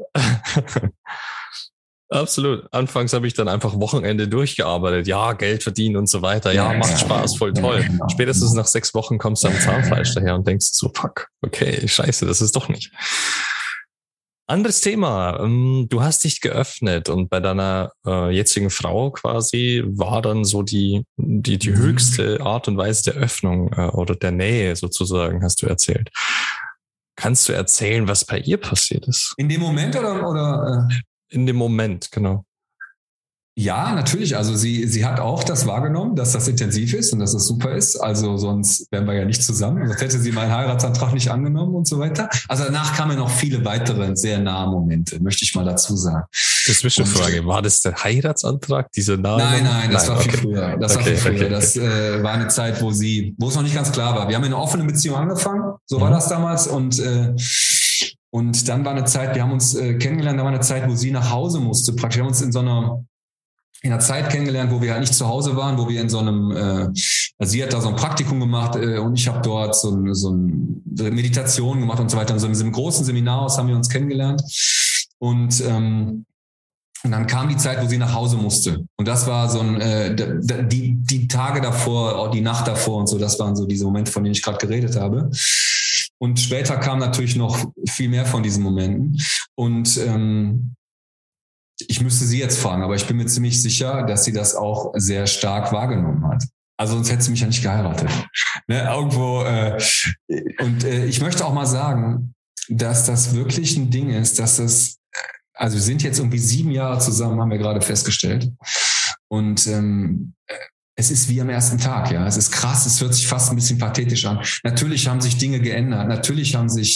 Absolut. Anfangs habe ich dann einfach Wochenende durchgearbeitet. Ja, Geld verdienen und so weiter. Ja, ja macht ja, Spaß, voll toll. Ja, genau. Spätestens nach sechs Wochen kommst du am Zahnfleisch daher und denkst so, fuck, okay, scheiße, das ist doch nicht. Anderes Thema. Du hast dich geöffnet und bei deiner äh, jetzigen Frau quasi war dann so die, die, die höchste Art und Weise der Öffnung äh, oder der Nähe sozusagen, hast du erzählt. Kannst du erzählen, was bei ihr passiert ist? In dem Moment oder, oder äh In dem Moment, genau. Ja, natürlich. Also sie, sie hat auch das wahrgenommen, dass das intensiv ist und dass das super ist. Also sonst wären wir ja nicht zusammen. Sonst hätte sie meinen Heiratsantrag nicht angenommen und so weiter. Also danach kamen noch viele weitere sehr nahe Momente, möchte ich mal dazu sagen. Das Zwischenfrage, war das der Heiratsantrag, diese nahe Nein, nein, das nein, war viel okay. früher. Das okay, war viel früher. Okay, das okay. äh, war eine Zeit, wo sie, wo es noch nicht ganz klar war. Wir haben eine offene Beziehung angefangen, so mhm. war das damals und äh, Und dann war eine Zeit, wir haben uns äh, kennengelernt, da war eine Zeit, wo sie nach Hause musste. Praktisch, wir haben uns in so einer, in einer Zeit kennengelernt, wo wir halt nicht zu Hause waren, wo wir in so einem, äh, also sie hat da so ein Praktikum gemacht äh, und ich habe dort so, ein, so eine Meditation gemacht und so weiter. Und so in diesem großen Seminarhaus haben wir uns kennengelernt. Und ähm, Und dann kam die Zeit, wo sie nach Hause musste. Und das war so ein, äh, die, die Tage davor, auch die Nacht davor und so, das waren so diese Momente, von denen ich gerade geredet habe. Und später kam natürlich noch viel mehr von diesen Momenten. Und ähm, ich müsste sie jetzt fragen, aber ich bin mir ziemlich sicher, dass sie das auch sehr stark wahrgenommen hat. Also sonst hätte sie mich ja nicht geheiratet. Ne, irgendwo. Äh, und äh, ich möchte auch mal sagen, dass das wirklich ein Ding ist, dass das Also wir sind jetzt irgendwie sieben Jahre zusammen, haben wir gerade festgestellt. Und ähm, es ist wie am ersten Tag, ja. Es ist krass, es hört sich fast ein bisschen pathetisch an. Natürlich haben sich Dinge geändert. Natürlich haben sich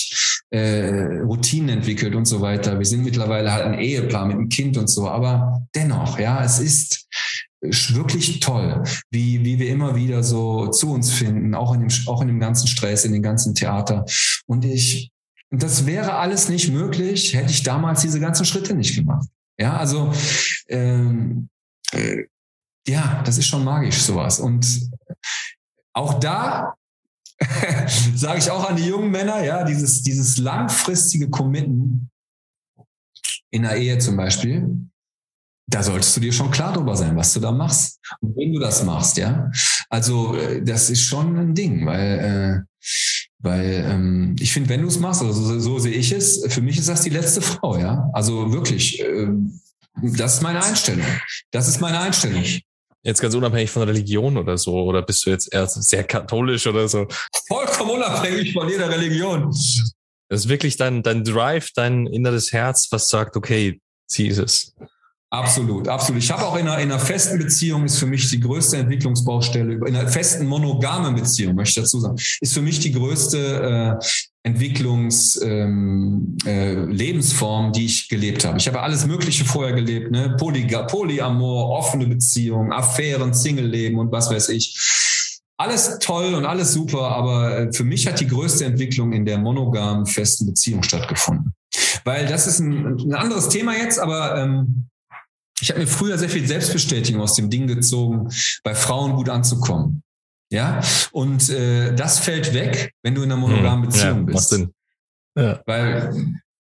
äh, Routinen entwickelt und so weiter. Wir sind mittlerweile halt ein Ehepaar mit einem Kind und so, aber dennoch, ja, es ist wirklich toll, wie, wie wir immer wieder so zu uns finden, auch in dem, auch in dem ganzen Stress, in dem ganzen Theater. Und ich, das wäre alles nicht möglich, hätte ich damals diese ganzen Schritte nicht gemacht. Ja, also, ähm, äh, ja, das ist schon magisch, sowas. Und auch da sage ich auch an die jungen Männer, ja, dieses, dieses langfristige Committen in der Ehe zum Beispiel, da solltest du dir schon klar drüber sein, was du da machst und wenn du das machst, ja. Also das ist schon ein Ding, weil, äh, weil ähm, ich finde, wenn du es machst, also so, so sehe ich es, für mich ist das die letzte Frau, ja. Also wirklich, äh, das ist meine Einstellung. Das ist meine Einstellung. Jetzt ganz unabhängig von Religion oder so, oder bist du jetzt eher sehr katholisch oder so? Vollkommen unabhängig von jeder Religion. Das ist wirklich dein, dein Drive, dein inneres Herz, was sagt, okay, sie ist es. Absolut, absolut. Ich habe auch in einer, in einer festen Beziehung, ist für mich die größte Entwicklungsbaustelle, in einer festen monogamen Beziehung, möchte ich dazu sagen, ist für mich die größte äh, Entwicklungs, ähm, äh, Lebensform, die ich gelebt habe. Ich habe alles Mögliche vorher gelebt, ne? Polyga, Polyamor, offene Beziehungen, Affären, Single-Leben und was weiß ich. Alles toll und alles super, aber für mich hat die größte Entwicklung in der monogamen, festen Beziehung stattgefunden. Weil das ist ein, ein anderes Thema jetzt, aber ähm, ich habe mir früher sehr viel Selbstbestätigung aus dem Ding gezogen, bei Frauen gut anzukommen. Ja, und äh, das fällt weg, wenn du in einer monogamen hm, Beziehung ja, bist. Macht Sinn. Ja. Weil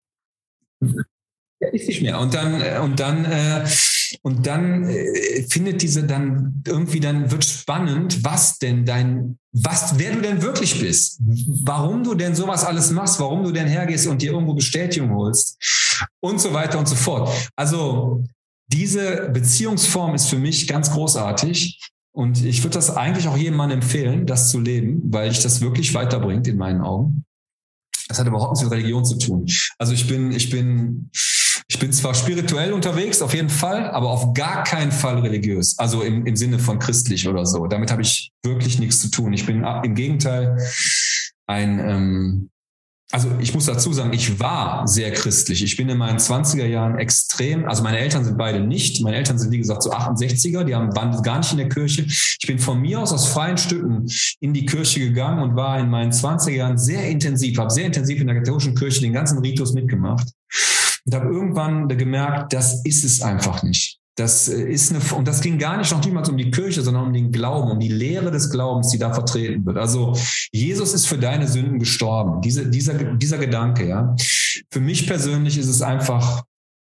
ja, ist nicht mehr. Und dann und dann äh, und dann äh, findet diese dann irgendwie dann wird spannend, was denn dein was wer du denn wirklich bist, warum du denn sowas alles machst, warum du denn hergehst und dir irgendwo Bestätigung holst und so weiter und so fort. Also diese Beziehungsform ist für mich ganz großartig und ich würde das eigentlich auch jedem Mann empfehlen, das zu leben, weil dich das wirklich weiterbringt in meinen Augen. Das hat überhaupt nichts mit Religion zu tun. Also ich bin, ich bin, ich bin zwar spirituell unterwegs, auf jeden Fall, aber auf gar keinen Fall religiös. Also im, im Sinne von christlich oder so. Damit habe ich wirklich nichts zu tun. Ich bin im Gegenteil ein, ähm, also ich muss dazu sagen, ich war sehr christlich. Ich bin in meinen zwanziger Jahren extrem, also meine Eltern sind beide nicht. Meine Eltern sind, wie gesagt, so achtundsechziger, die haben, waren gar nicht in der Kirche. Ich bin von mir aus aus freien Stücken in die Kirche gegangen und war in meinen zwanziger Jahren sehr intensiv, habe sehr intensiv in der katholischen Kirche den ganzen Ritus mitgemacht und habe irgendwann gemerkt, das ist es einfach nicht. Das ist eine, und das ging gar nicht noch niemals um die Kirche, sondern um den Glauben, um die Lehre des Glaubens, die da vertreten wird. Also Jesus ist für deine Sünden gestorben. Diese, dieser, dieser Gedanke, ja. Für mich persönlich ist es einfach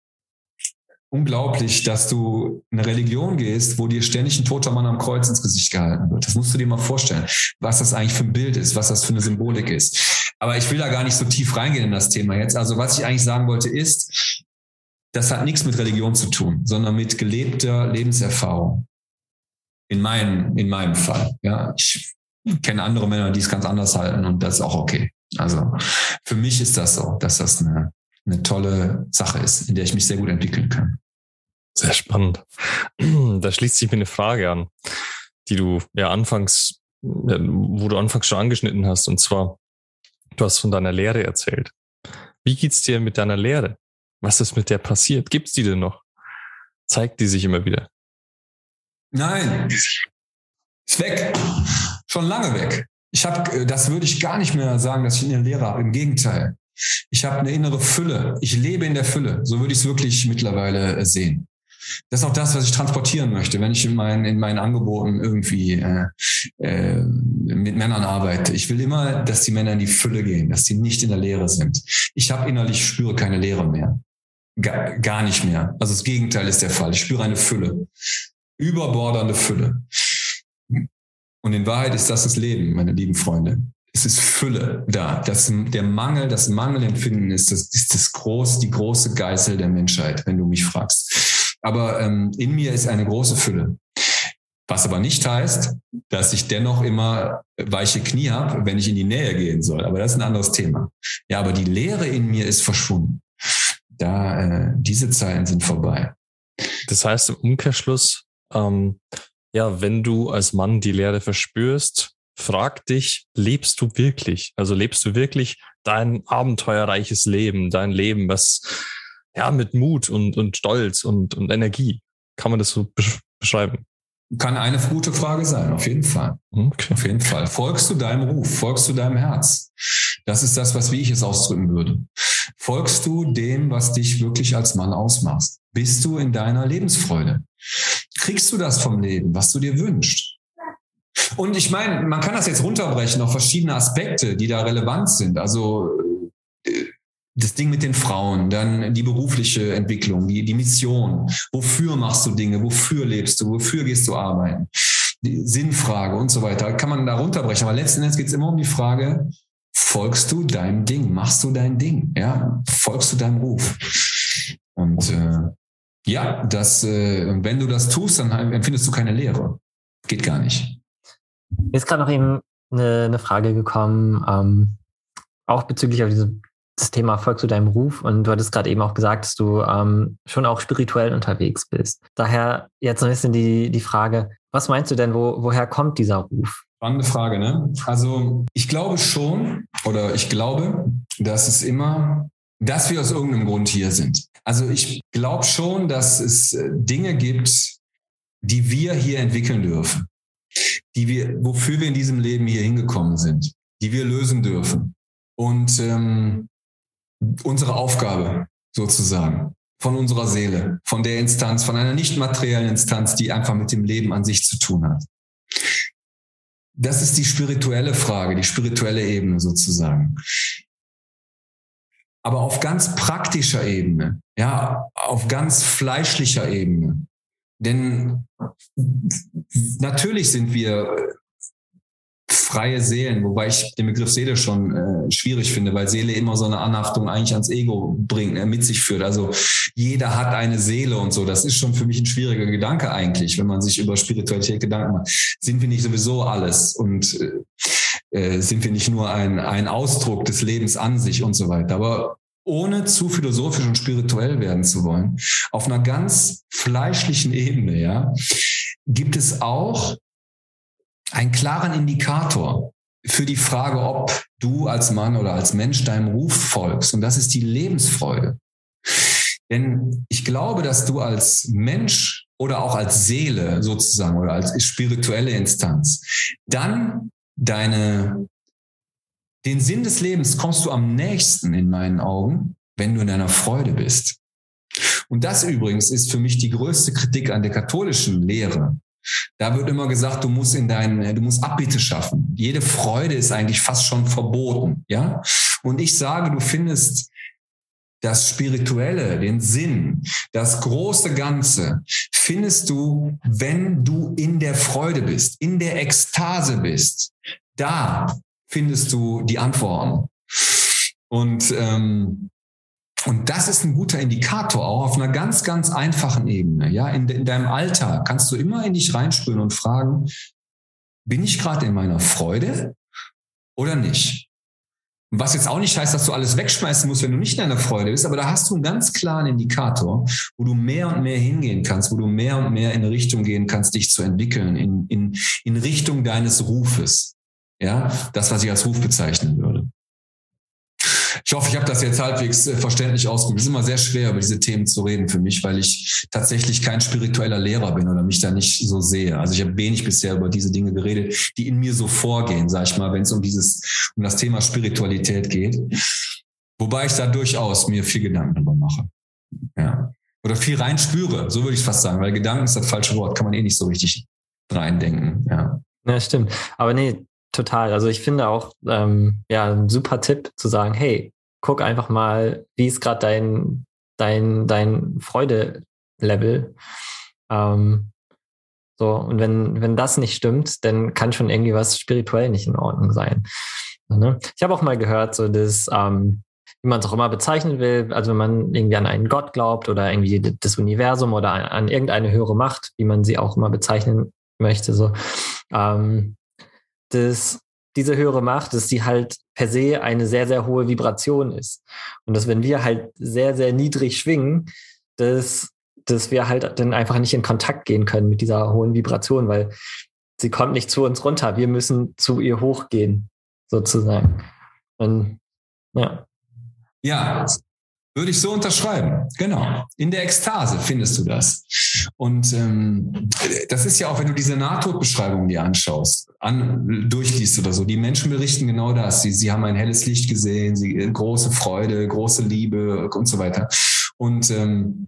unglaublich, dass du in eine Religion gehst, wo dir ständig ein toter Mann am Kreuz ins Gesicht gehalten wird. Das musst du dir mal vorstellen, was das eigentlich für ein Bild ist, was das für eine Symbolik ist. Aber ich will da gar nicht so tief reingehen in das Thema jetzt. Also was ich eigentlich sagen wollte ist, das hat nichts mit Religion zu tun, sondern mit gelebter Lebenserfahrung. In meinem, in meinem Fall. Ja, ich kenne andere Männer, die es ganz anders halten und das ist auch okay. Also für mich ist das so, dass das eine, eine tolle Sache ist, in der ich mich sehr gut entwickeln kann. Sehr spannend. Da schließt sich mir eine Frage an, die du ja anfangs, wo du anfangs schon angeschnitten hast, und zwar, du hast von deiner Lehre erzählt. Wie geht's dir mit deiner Lehre? Was ist mit der passiert? Gibt's die denn noch? Zeigt die sich immer wieder? Nein, ist weg. Schon lange weg. Ich habe, das würde ich gar nicht mehr sagen, dass ich eine Lehre habe. Im Gegenteil. Ich habe eine innere Fülle. Ich lebe in der Fülle. So würde ich es wirklich mittlerweile sehen. Das ist auch das, was ich transportieren möchte, wenn ich in meinen, in meinen Angeboten irgendwie äh, äh, mit Männern arbeite. Ich will immer, dass die Männer in die Fülle gehen, dass die nicht in der Leere sind. Ich habe innerlich, spüre keine Leere mehr. Gar, gar nicht mehr. Also das Gegenteil ist der Fall. Ich spüre eine Fülle. Überbordernde Fülle. Und in Wahrheit ist das das Leben, meine lieben Freunde. Es ist Fülle da. Das, der Mangel, das Mangelempfinden ist, das, ist das groß, die große Geißel der Menschheit, wenn du mich fragst. Aber ähm, in mir ist eine große Fülle. Was aber nicht heißt, dass ich dennoch immer weiche Knie habe, wenn ich in die Nähe gehen soll. Aber das ist ein anderes Thema. Ja, aber die Leere in mir ist verschwunden. Da, äh, diese Zeiten sind vorbei. Das heißt im Umkehrschluss, ähm, ja, wenn du als Mann die Leere verspürst, frag dich, lebst du wirklich? Also lebst du wirklich dein abenteuerreiches Leben, dein Leben, was ja mit Mut und, und Stolz und, und Energie, kann man das so beschreiben? Kann eine gute Frage sein, auf jeden Fall. Okay. Auf jeden Fall. Folgst du deinem Ruf? Folgst du deinem Herz? Das ist das, was wie ich es ausdrücken würde. Folgst du dem, was dich wirklich als Mann ausmacht? Bist du in deiner Lebensfreude? Kriegst du das vom Leben, was du dir wünschst? Und ich meine, man kann das jetzt runterbrechen auf verschiedene Aspekte, die da relevant sind. Also das Ding mit den Frauen, dann die berufliche Entwicklung, die, die Mission. Wofür machst du Dinge? Wofür lebst du? Wofür gehst du arbeiten? Die Sinnfrage und so weiter. Kann man da runterbrechen. Aber letzten Endes geht es immer um die Frage, folgst du deinem Ding? Machst du dein Ding? Ja, folgst du deinem Ruf? Und äh, ja, das, äh, wenn du das tust, dann empfindest du keine Leere. Geht gar nicht. Mir ist gerade noch eben eine, eine Frage gekommen, ähm, auch bezüglich auf diese das Thema folgst du deinem Ruf, und du hattest gerade eben auch gesagt, dass du ähm, schon auch spirituell unterwegs bist. Daher jetzt ein bisschen die, die Frage, was meinst du denn, wo, woher kommt dieser Ruf? Spannende Frage, ne? Also ich glaube schon, oder ich glaube, dass es immer, dass wir aus irgendeinem Grund hier sind. Also ich glaube schon, dass es Dinge gibt, die wir hier entwickeln dürfen, die wir, wofür wir in diesem Leben hier hingekommen sind, die wir lösen dürfen. Und ähm, unsere Aufgabe sozusagen von unserer Seele, von der Instanz, von einer nicht materiellen Instanz, die einfach mit dem Leben an sich zu tun hat. Das ist die spirituelle Frage, die spirituelle Ebene sozusagen. Aber auf ganz praktischer Ebene, ja, auf ganz fleischlicher Ebene. Denn natürlich sind wir freie Seelen, wobei ich den Begriff Seele schon äh, schwierig finde, weil Seele immer so eine Anhaftung eigentlich ans Ego bringt, äh, mit sich führt. Also jeder hat eine Seele und so. Das ist schon für mich ein schwieriger Gedanke eigentlich, wenn man sich über Spiritualität Gedanken macht. Sind wir nicht sowieso alles und äh, sind wir nicht nur ein, ein Ausdruck des Lebens an sich und so weiter. Aber ohne zu philosophisch und spirituell werden zu wollen, auf einer ganz fleischlichen Ebene, ja, gibt es auch einen klaren Indikator für die Frage, ob du als Mann oder als Mensch deinem Ruf folgst. Und das ist die Lebensfreude. Denn ich glaube, dass du als Mensch oder auch als Seele sozusagen oder als spirituelle Instanz dann deine, den Sinn des Lebens kommst du am nächsten in meinen Augen, wenn du in deiner Freude bist. Und das übrigens ist für mich die größte Kritik an der katholischen Lehre. Da wird immer gesagt, du musst in dein, du musst Abbitte schaffen. Jede Freude ist eigentlich fast schon verboten, ja? Und ich sage, du findest das Spirituelle, den Sinn, das große Ganze, findest du, wenn du in der Freude bist, in der Ekstase bist. Da findest du die Antworten. Und ähm, Und das ist ein guter Indikator, auch auf einer ganz, ganz einfachen Ebene. Ja, in, de, in deinem Alltag kannst du immer in dich reinspüren und fragen, bin ich gerade in meiner Freude oder nicht? Was jetzt auch nicht heißt, dass du alles wegschmeißen musst, wenn du nicht in deiner Freude bist, aber da hast du einen ganz klaren Indikator, wo du mehr und mehr hingehen kannst, wo du mehr und mehr in eine Richtung gehen kannst, dich zu entwickeln, in, in, in Richtung deines Rufes. Ja, das, was ich als Ruf bezeichnen würde. Ich hoffe, ich habe das jetzt halbwegs verständlich ausgedrückt. Es ist immer sehr schwer, über diese Themen zu reden für mich, weil ich tatsächlich kein spiritueller Lehrer bin oder mich da nicht so sehe. Also ich habe wenig bisher über diese Dinge geredet, die in mir so vorgehen, sag ich mal, wenn es um dieses, um das Thema Spiritualität geht. Wobei ich da durchaus mir viel Gedanken drüber mache. Ja. Oder viel reinspüre, so würde ich fast sagen, weil Gedanken ist das falsche Wort, kann man eh nicht so richtig reindenken. Ja, ja, stimmt. Aber nee, total. Also ich finde auch, ähm, ja, ein super Tipp zu sagen, hey, guck einfach mal, wie ist gerade dein, dein, dein Freude-Level. Ähm, so, und wenn, wenn das nicht stimmt, dann kann schon irgendwie was spirituell nicht in Ordnung sein. Ne? Ich habe auch mal gehört, so dass, ähm, wie man es auch immer bezeichnen will, also wenn man irgendwie an einen Gott glaubt oder irgendwie das Universum oder an, an irgendeine höhere Macht, wie man sie auch immer bezeichnen möchte, so, ähm, dass diese höhere Macht, dass sie halt per se eine sehr, sehr hohe Vibration ist. Und dass wenn wir halt sehr, sehr niedrig schwingen, dass, dass wir halt dann einfach nicht in Kontakt gehen können mit dieser hohen Vibration, weil sie kommt nicht zu uns runter, wir müssen zu ihr hochgehen, sozusagen. Und ja. Ja, würde ich so unterschreiben. Genau. In der Ekstase findest du das. Und ähm, das ist ja auch, wenn du diese Nahtodbeschreibung dir anschaust, an, durchliest oder so, die Menschen berichten genau das. Sie, sie haben ein helles Licht gesehen, sie, große Freude, große Liebe und so weiter. Und ähm,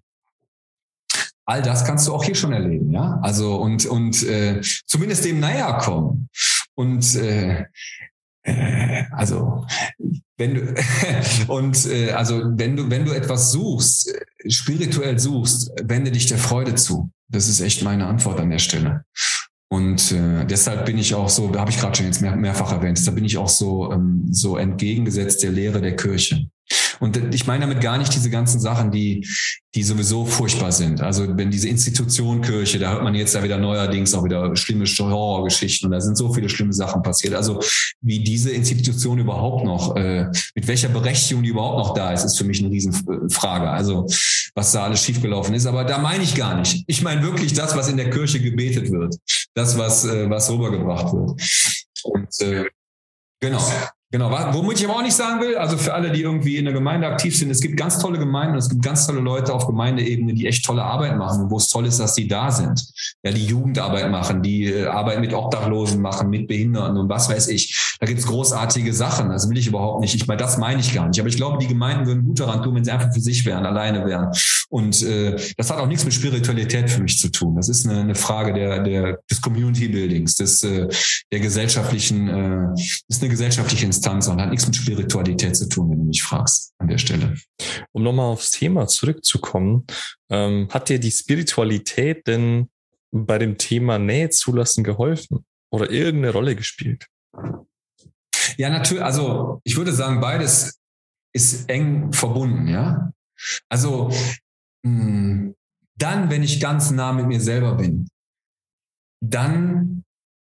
all das kannst du auch hier schon erleben, ja. Also und und äh, zumindest dem näher kommen. Und äh, äh, also wenn du und äh, also wenn du wenn du etwas suchst, spirituell suchst, wende dich der Freude zu. Das ist echt meine Antwort an der Stelle. Und äh, deshalb bin ich auch so, da habe ich gerade schon jetzt mehr, mehrfach erwähnt, da bin ich auch so ähm, so entgegengesetzt der Lehre der Kirche. Und ich meine damit gar nicht diese ganzen Sachen, die die sowieso furchtbar sind. Also wenn diese Institution Kirche, da hört man jetzt ja wieder neuerdings auch wieder schlimme Horrorgeschichten und da sind so viele schlimme Sachen passiert. Also wie diese Institution überhaupt noch, äh, mit welcher Berechtigung die überhaupt noch da ist, ist für mich eine Riesenfrage. Also was da alles schiefgelaufen ist. Aber da meine ich gar nicht. Ich meine wirklich das, was in der Kirche gebetet wird. Das, was, äh, was rübergebracht wird. Und äh, genau. Genau, womit ich aber auch nicht sagen will, also für alle, die irgendwie in der Gemeinde aktiv sind, es gibt ganz tolle Gemeinden und es gibt ganz tolle Leute auf Gemeindeebene, die echt tolle Arbeit machen und wo es toll ist, dass die da sind. Ja, die Jugendarbeit machen, die äh, Arbeit mit Obdachlosen machen, mit Behinderten und was weiß ich. Da gibt's großartige Sachen, das will ich überhaupt nicht. Ich meine, das meine ich gar nicht. Aber ich glaube, die Gemeinden würden gut daran tun, wenn sie einfach für sich wären, alleine wären. Und äh, das hat auch nichts mit Spiritualität für mich zu tun. Das ist eine, eine Frage der, der, des Community-Buildings, des, äh, der gesellschaftlichen, äh, ist eine gesellschaftliche Instanz und hat nichts mit Spiritualität zu tun, wenn du mich fragst an der Stelle. Um nochmal aufs Thema zurückzukommen, ähm, hat dir die Spiritualität denn bei dem Thema Nähe zulassen geholfen oder irgendeine Rolle gespielt? Ja, natürlich. Also ich würde sagen, beides ist eng verbunden, ja. Also mh, dann, wenn ich ganz nah mit mir selber bin, dann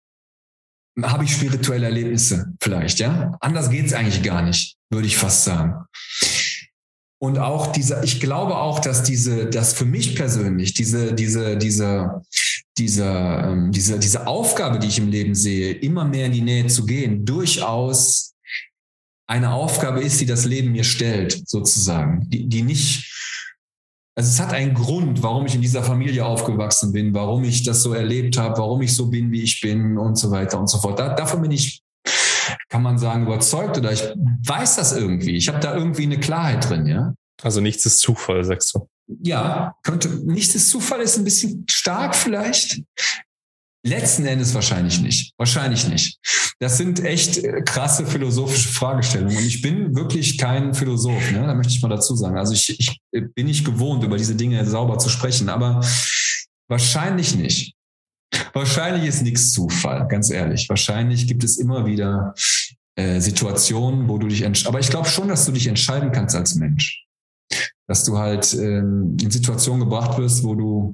habe ich spirituelle Erlebnisse vielleicht, ja. Anders geht's eigentlich gar nicht, würde ich fast sagen. Und auch diese, ich glaube auch, dass diese, dass für mich persönlich diese, diese, diese, diese, ähm, diese, diese Aufgabe, die ich im Leben sehe, immer mehr in die Nähe zu gehen, durchaus eine Aufgabe ist, die das Leben mir stellt, sozusagen, die, die nicht, also es hat einen Grund, warum ich in dieser Familie aufgewachsen bin, warum ich das so erlebt habe, warum ich so bin, wie ich bin und so weiter und so fort. Da, davon bin ich, kann man sagen, überzeugt oder ich weiß das irgendwie. Ich habe da irgendwie eine Klarheit drin, ja. Also nichts ist Zufall, sagst du? Ja, könnte, nichts ist Zufall, ist ein bisschen stark vielleicht. Letzten Endes wahrscheinlich nicht. Wahrscheinlich nicht. Das sind echt krasse philosophische Fragestellungen. Und ich bin wirklich kein Philosoph, ne? Da möchte ich mal dazu sagen. Also ich, ich bin nicht gewohnt, über diese Dinge sauber zu sprechen, aber wahrscheinlich nicht. Wahrscheinlich ist nichts Zufall, ganz ehrlich. Wahrscheinlich gibt es immer wieder äh, Situationen, wo du dich entscheidest. Aber ich glaube schon, dass du dich entscheiden kannst als Mensch. Dass du halt ähm, in Situationen gebracht wirst, wo du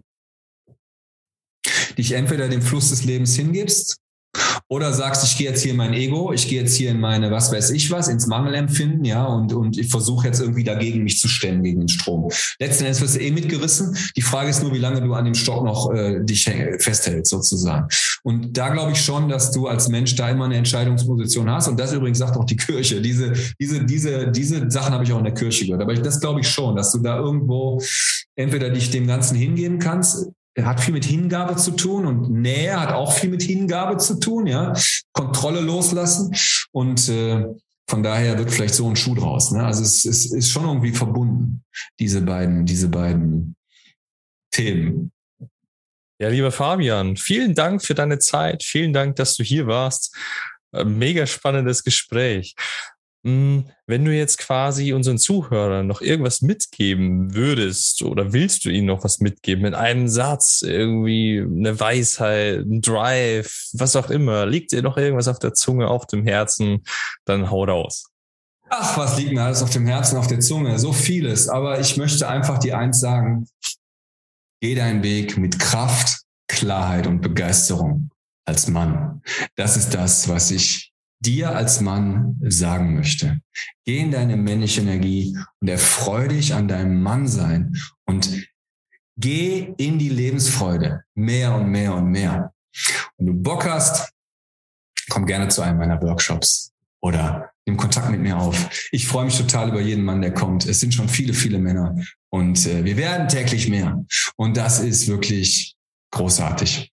dich entweder dem Fluss des Lebens hingibst oder sagst, ich gehe jetzt hier in mein Ego, ich gehe jetzt hier in meine, was weiß ich was, ins Mangelempfinden, ja, und, und ich versuche jetzt irgendwie dagegen mich zu stellen, gegen den Strom. Letzten Endes wirst du eh mitgerissen. Die Frage ist nur, wie lange du an dem Stock noch äh, dich festhältst, sozusagen. Und da glaube ich schon, dass du als Mensch da immer eine Entscheidungsposition hast. Und das übrigens sagt auch die Kirche. Diese, diese, diese, diese Sachen habe ich auch in der Kirche gehört. Aber das glaube ich schon, dass du da irgendwo entweder dich dem Ganzen hingeben kannst. Hat viel mit Hingabe zu tun und Nähe hat auch viel mit Hingabe zu tun, ja. Kontrolle loslassen und äh, von daher wird vielleicht so ein Schuh draus, ne? Also es, es ist schon irgendwie verbunden, diese beiden, diese beiden Themen. Ja, lieber Fabian, vielen Dank für deine Zeit, vielen Dank, dass du hier warst. Mega spannendes Gespräch. Wenn du jetzt quasi unseren Zuhörern noch irgendwas mitgeben würdest oder willst du ihnen noch was mitgeben in einem Satz, irgendwie eine Weisheit, ein Drive, was auch immer, liegt dir noch irgendwas auf der Zunge, auf dem Herzen, dann hau raus. Ach, was liegt mir alles auf dem Herzen, auf der Zunge? So vieles, aber ich möchte einfach dir eins sagen, geh deinen Weg mit Kraft, Klarheit und Begeisterung als Mann. Das ist das, was ich dir als Mann sagen möchte. Geh in deine männliche Energie und erfreue dich an deinem Mannsein und geh in die Lebensfreude mehr und mehr und mehr. Wenn du Bock hast, komm gerne zu einem meiner Workshops oder nimm Kontakt mit mir auf. Ich freue mich total über jeden Mann, der kommt. Es sind schon viele, viele Männer und äh, wir werden täglich mehr. Und das ist wirklich großartig.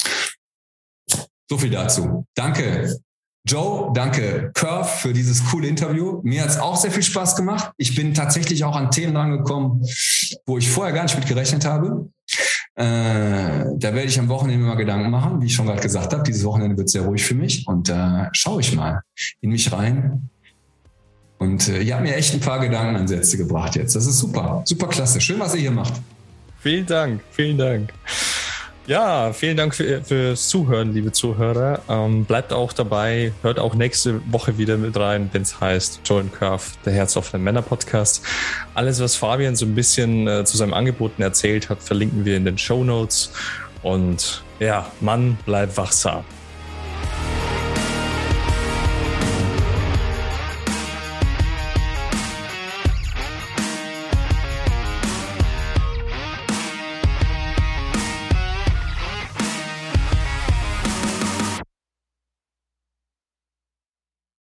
So viel dazu. Danke, Joe, danke, Curve, für dieses coole Interview. Mir hat es auch sehr viel Spaß gemacht. Ich bin tatsächlich auch an Themen rangekommen, wo ich vorher gar nicht mit gerechnet habe. Äh, da werde ich am Wochenende mal Gedanken machen, wie ich schon gerade gesagt habe. Dieses Wochenende wird sehr ruhig für mich und da äh, schaue ich mal in mich rein. Und äh, ihr habt mir echt ein paar Gedankenansätze gebracht jetzt. Das ist super, super klasse. Schön, was ihr hier macht. Vielen Dank, vielen Dank. Ja, vielen Dank für, fürs Zuhören, liebe Zuhörer. Ähm, bleibt auch dabei, hört auch nächste Woche wieder mit rein, wenn es heißt Joe and Curve, der herzoffenen Männer Podcast. Alles, was Fabian so ein bisschen äh, zu seinem Angeboten erzählt hat, verlinken wir in den Shownotes. Und ja, Mann, bleib wachsam.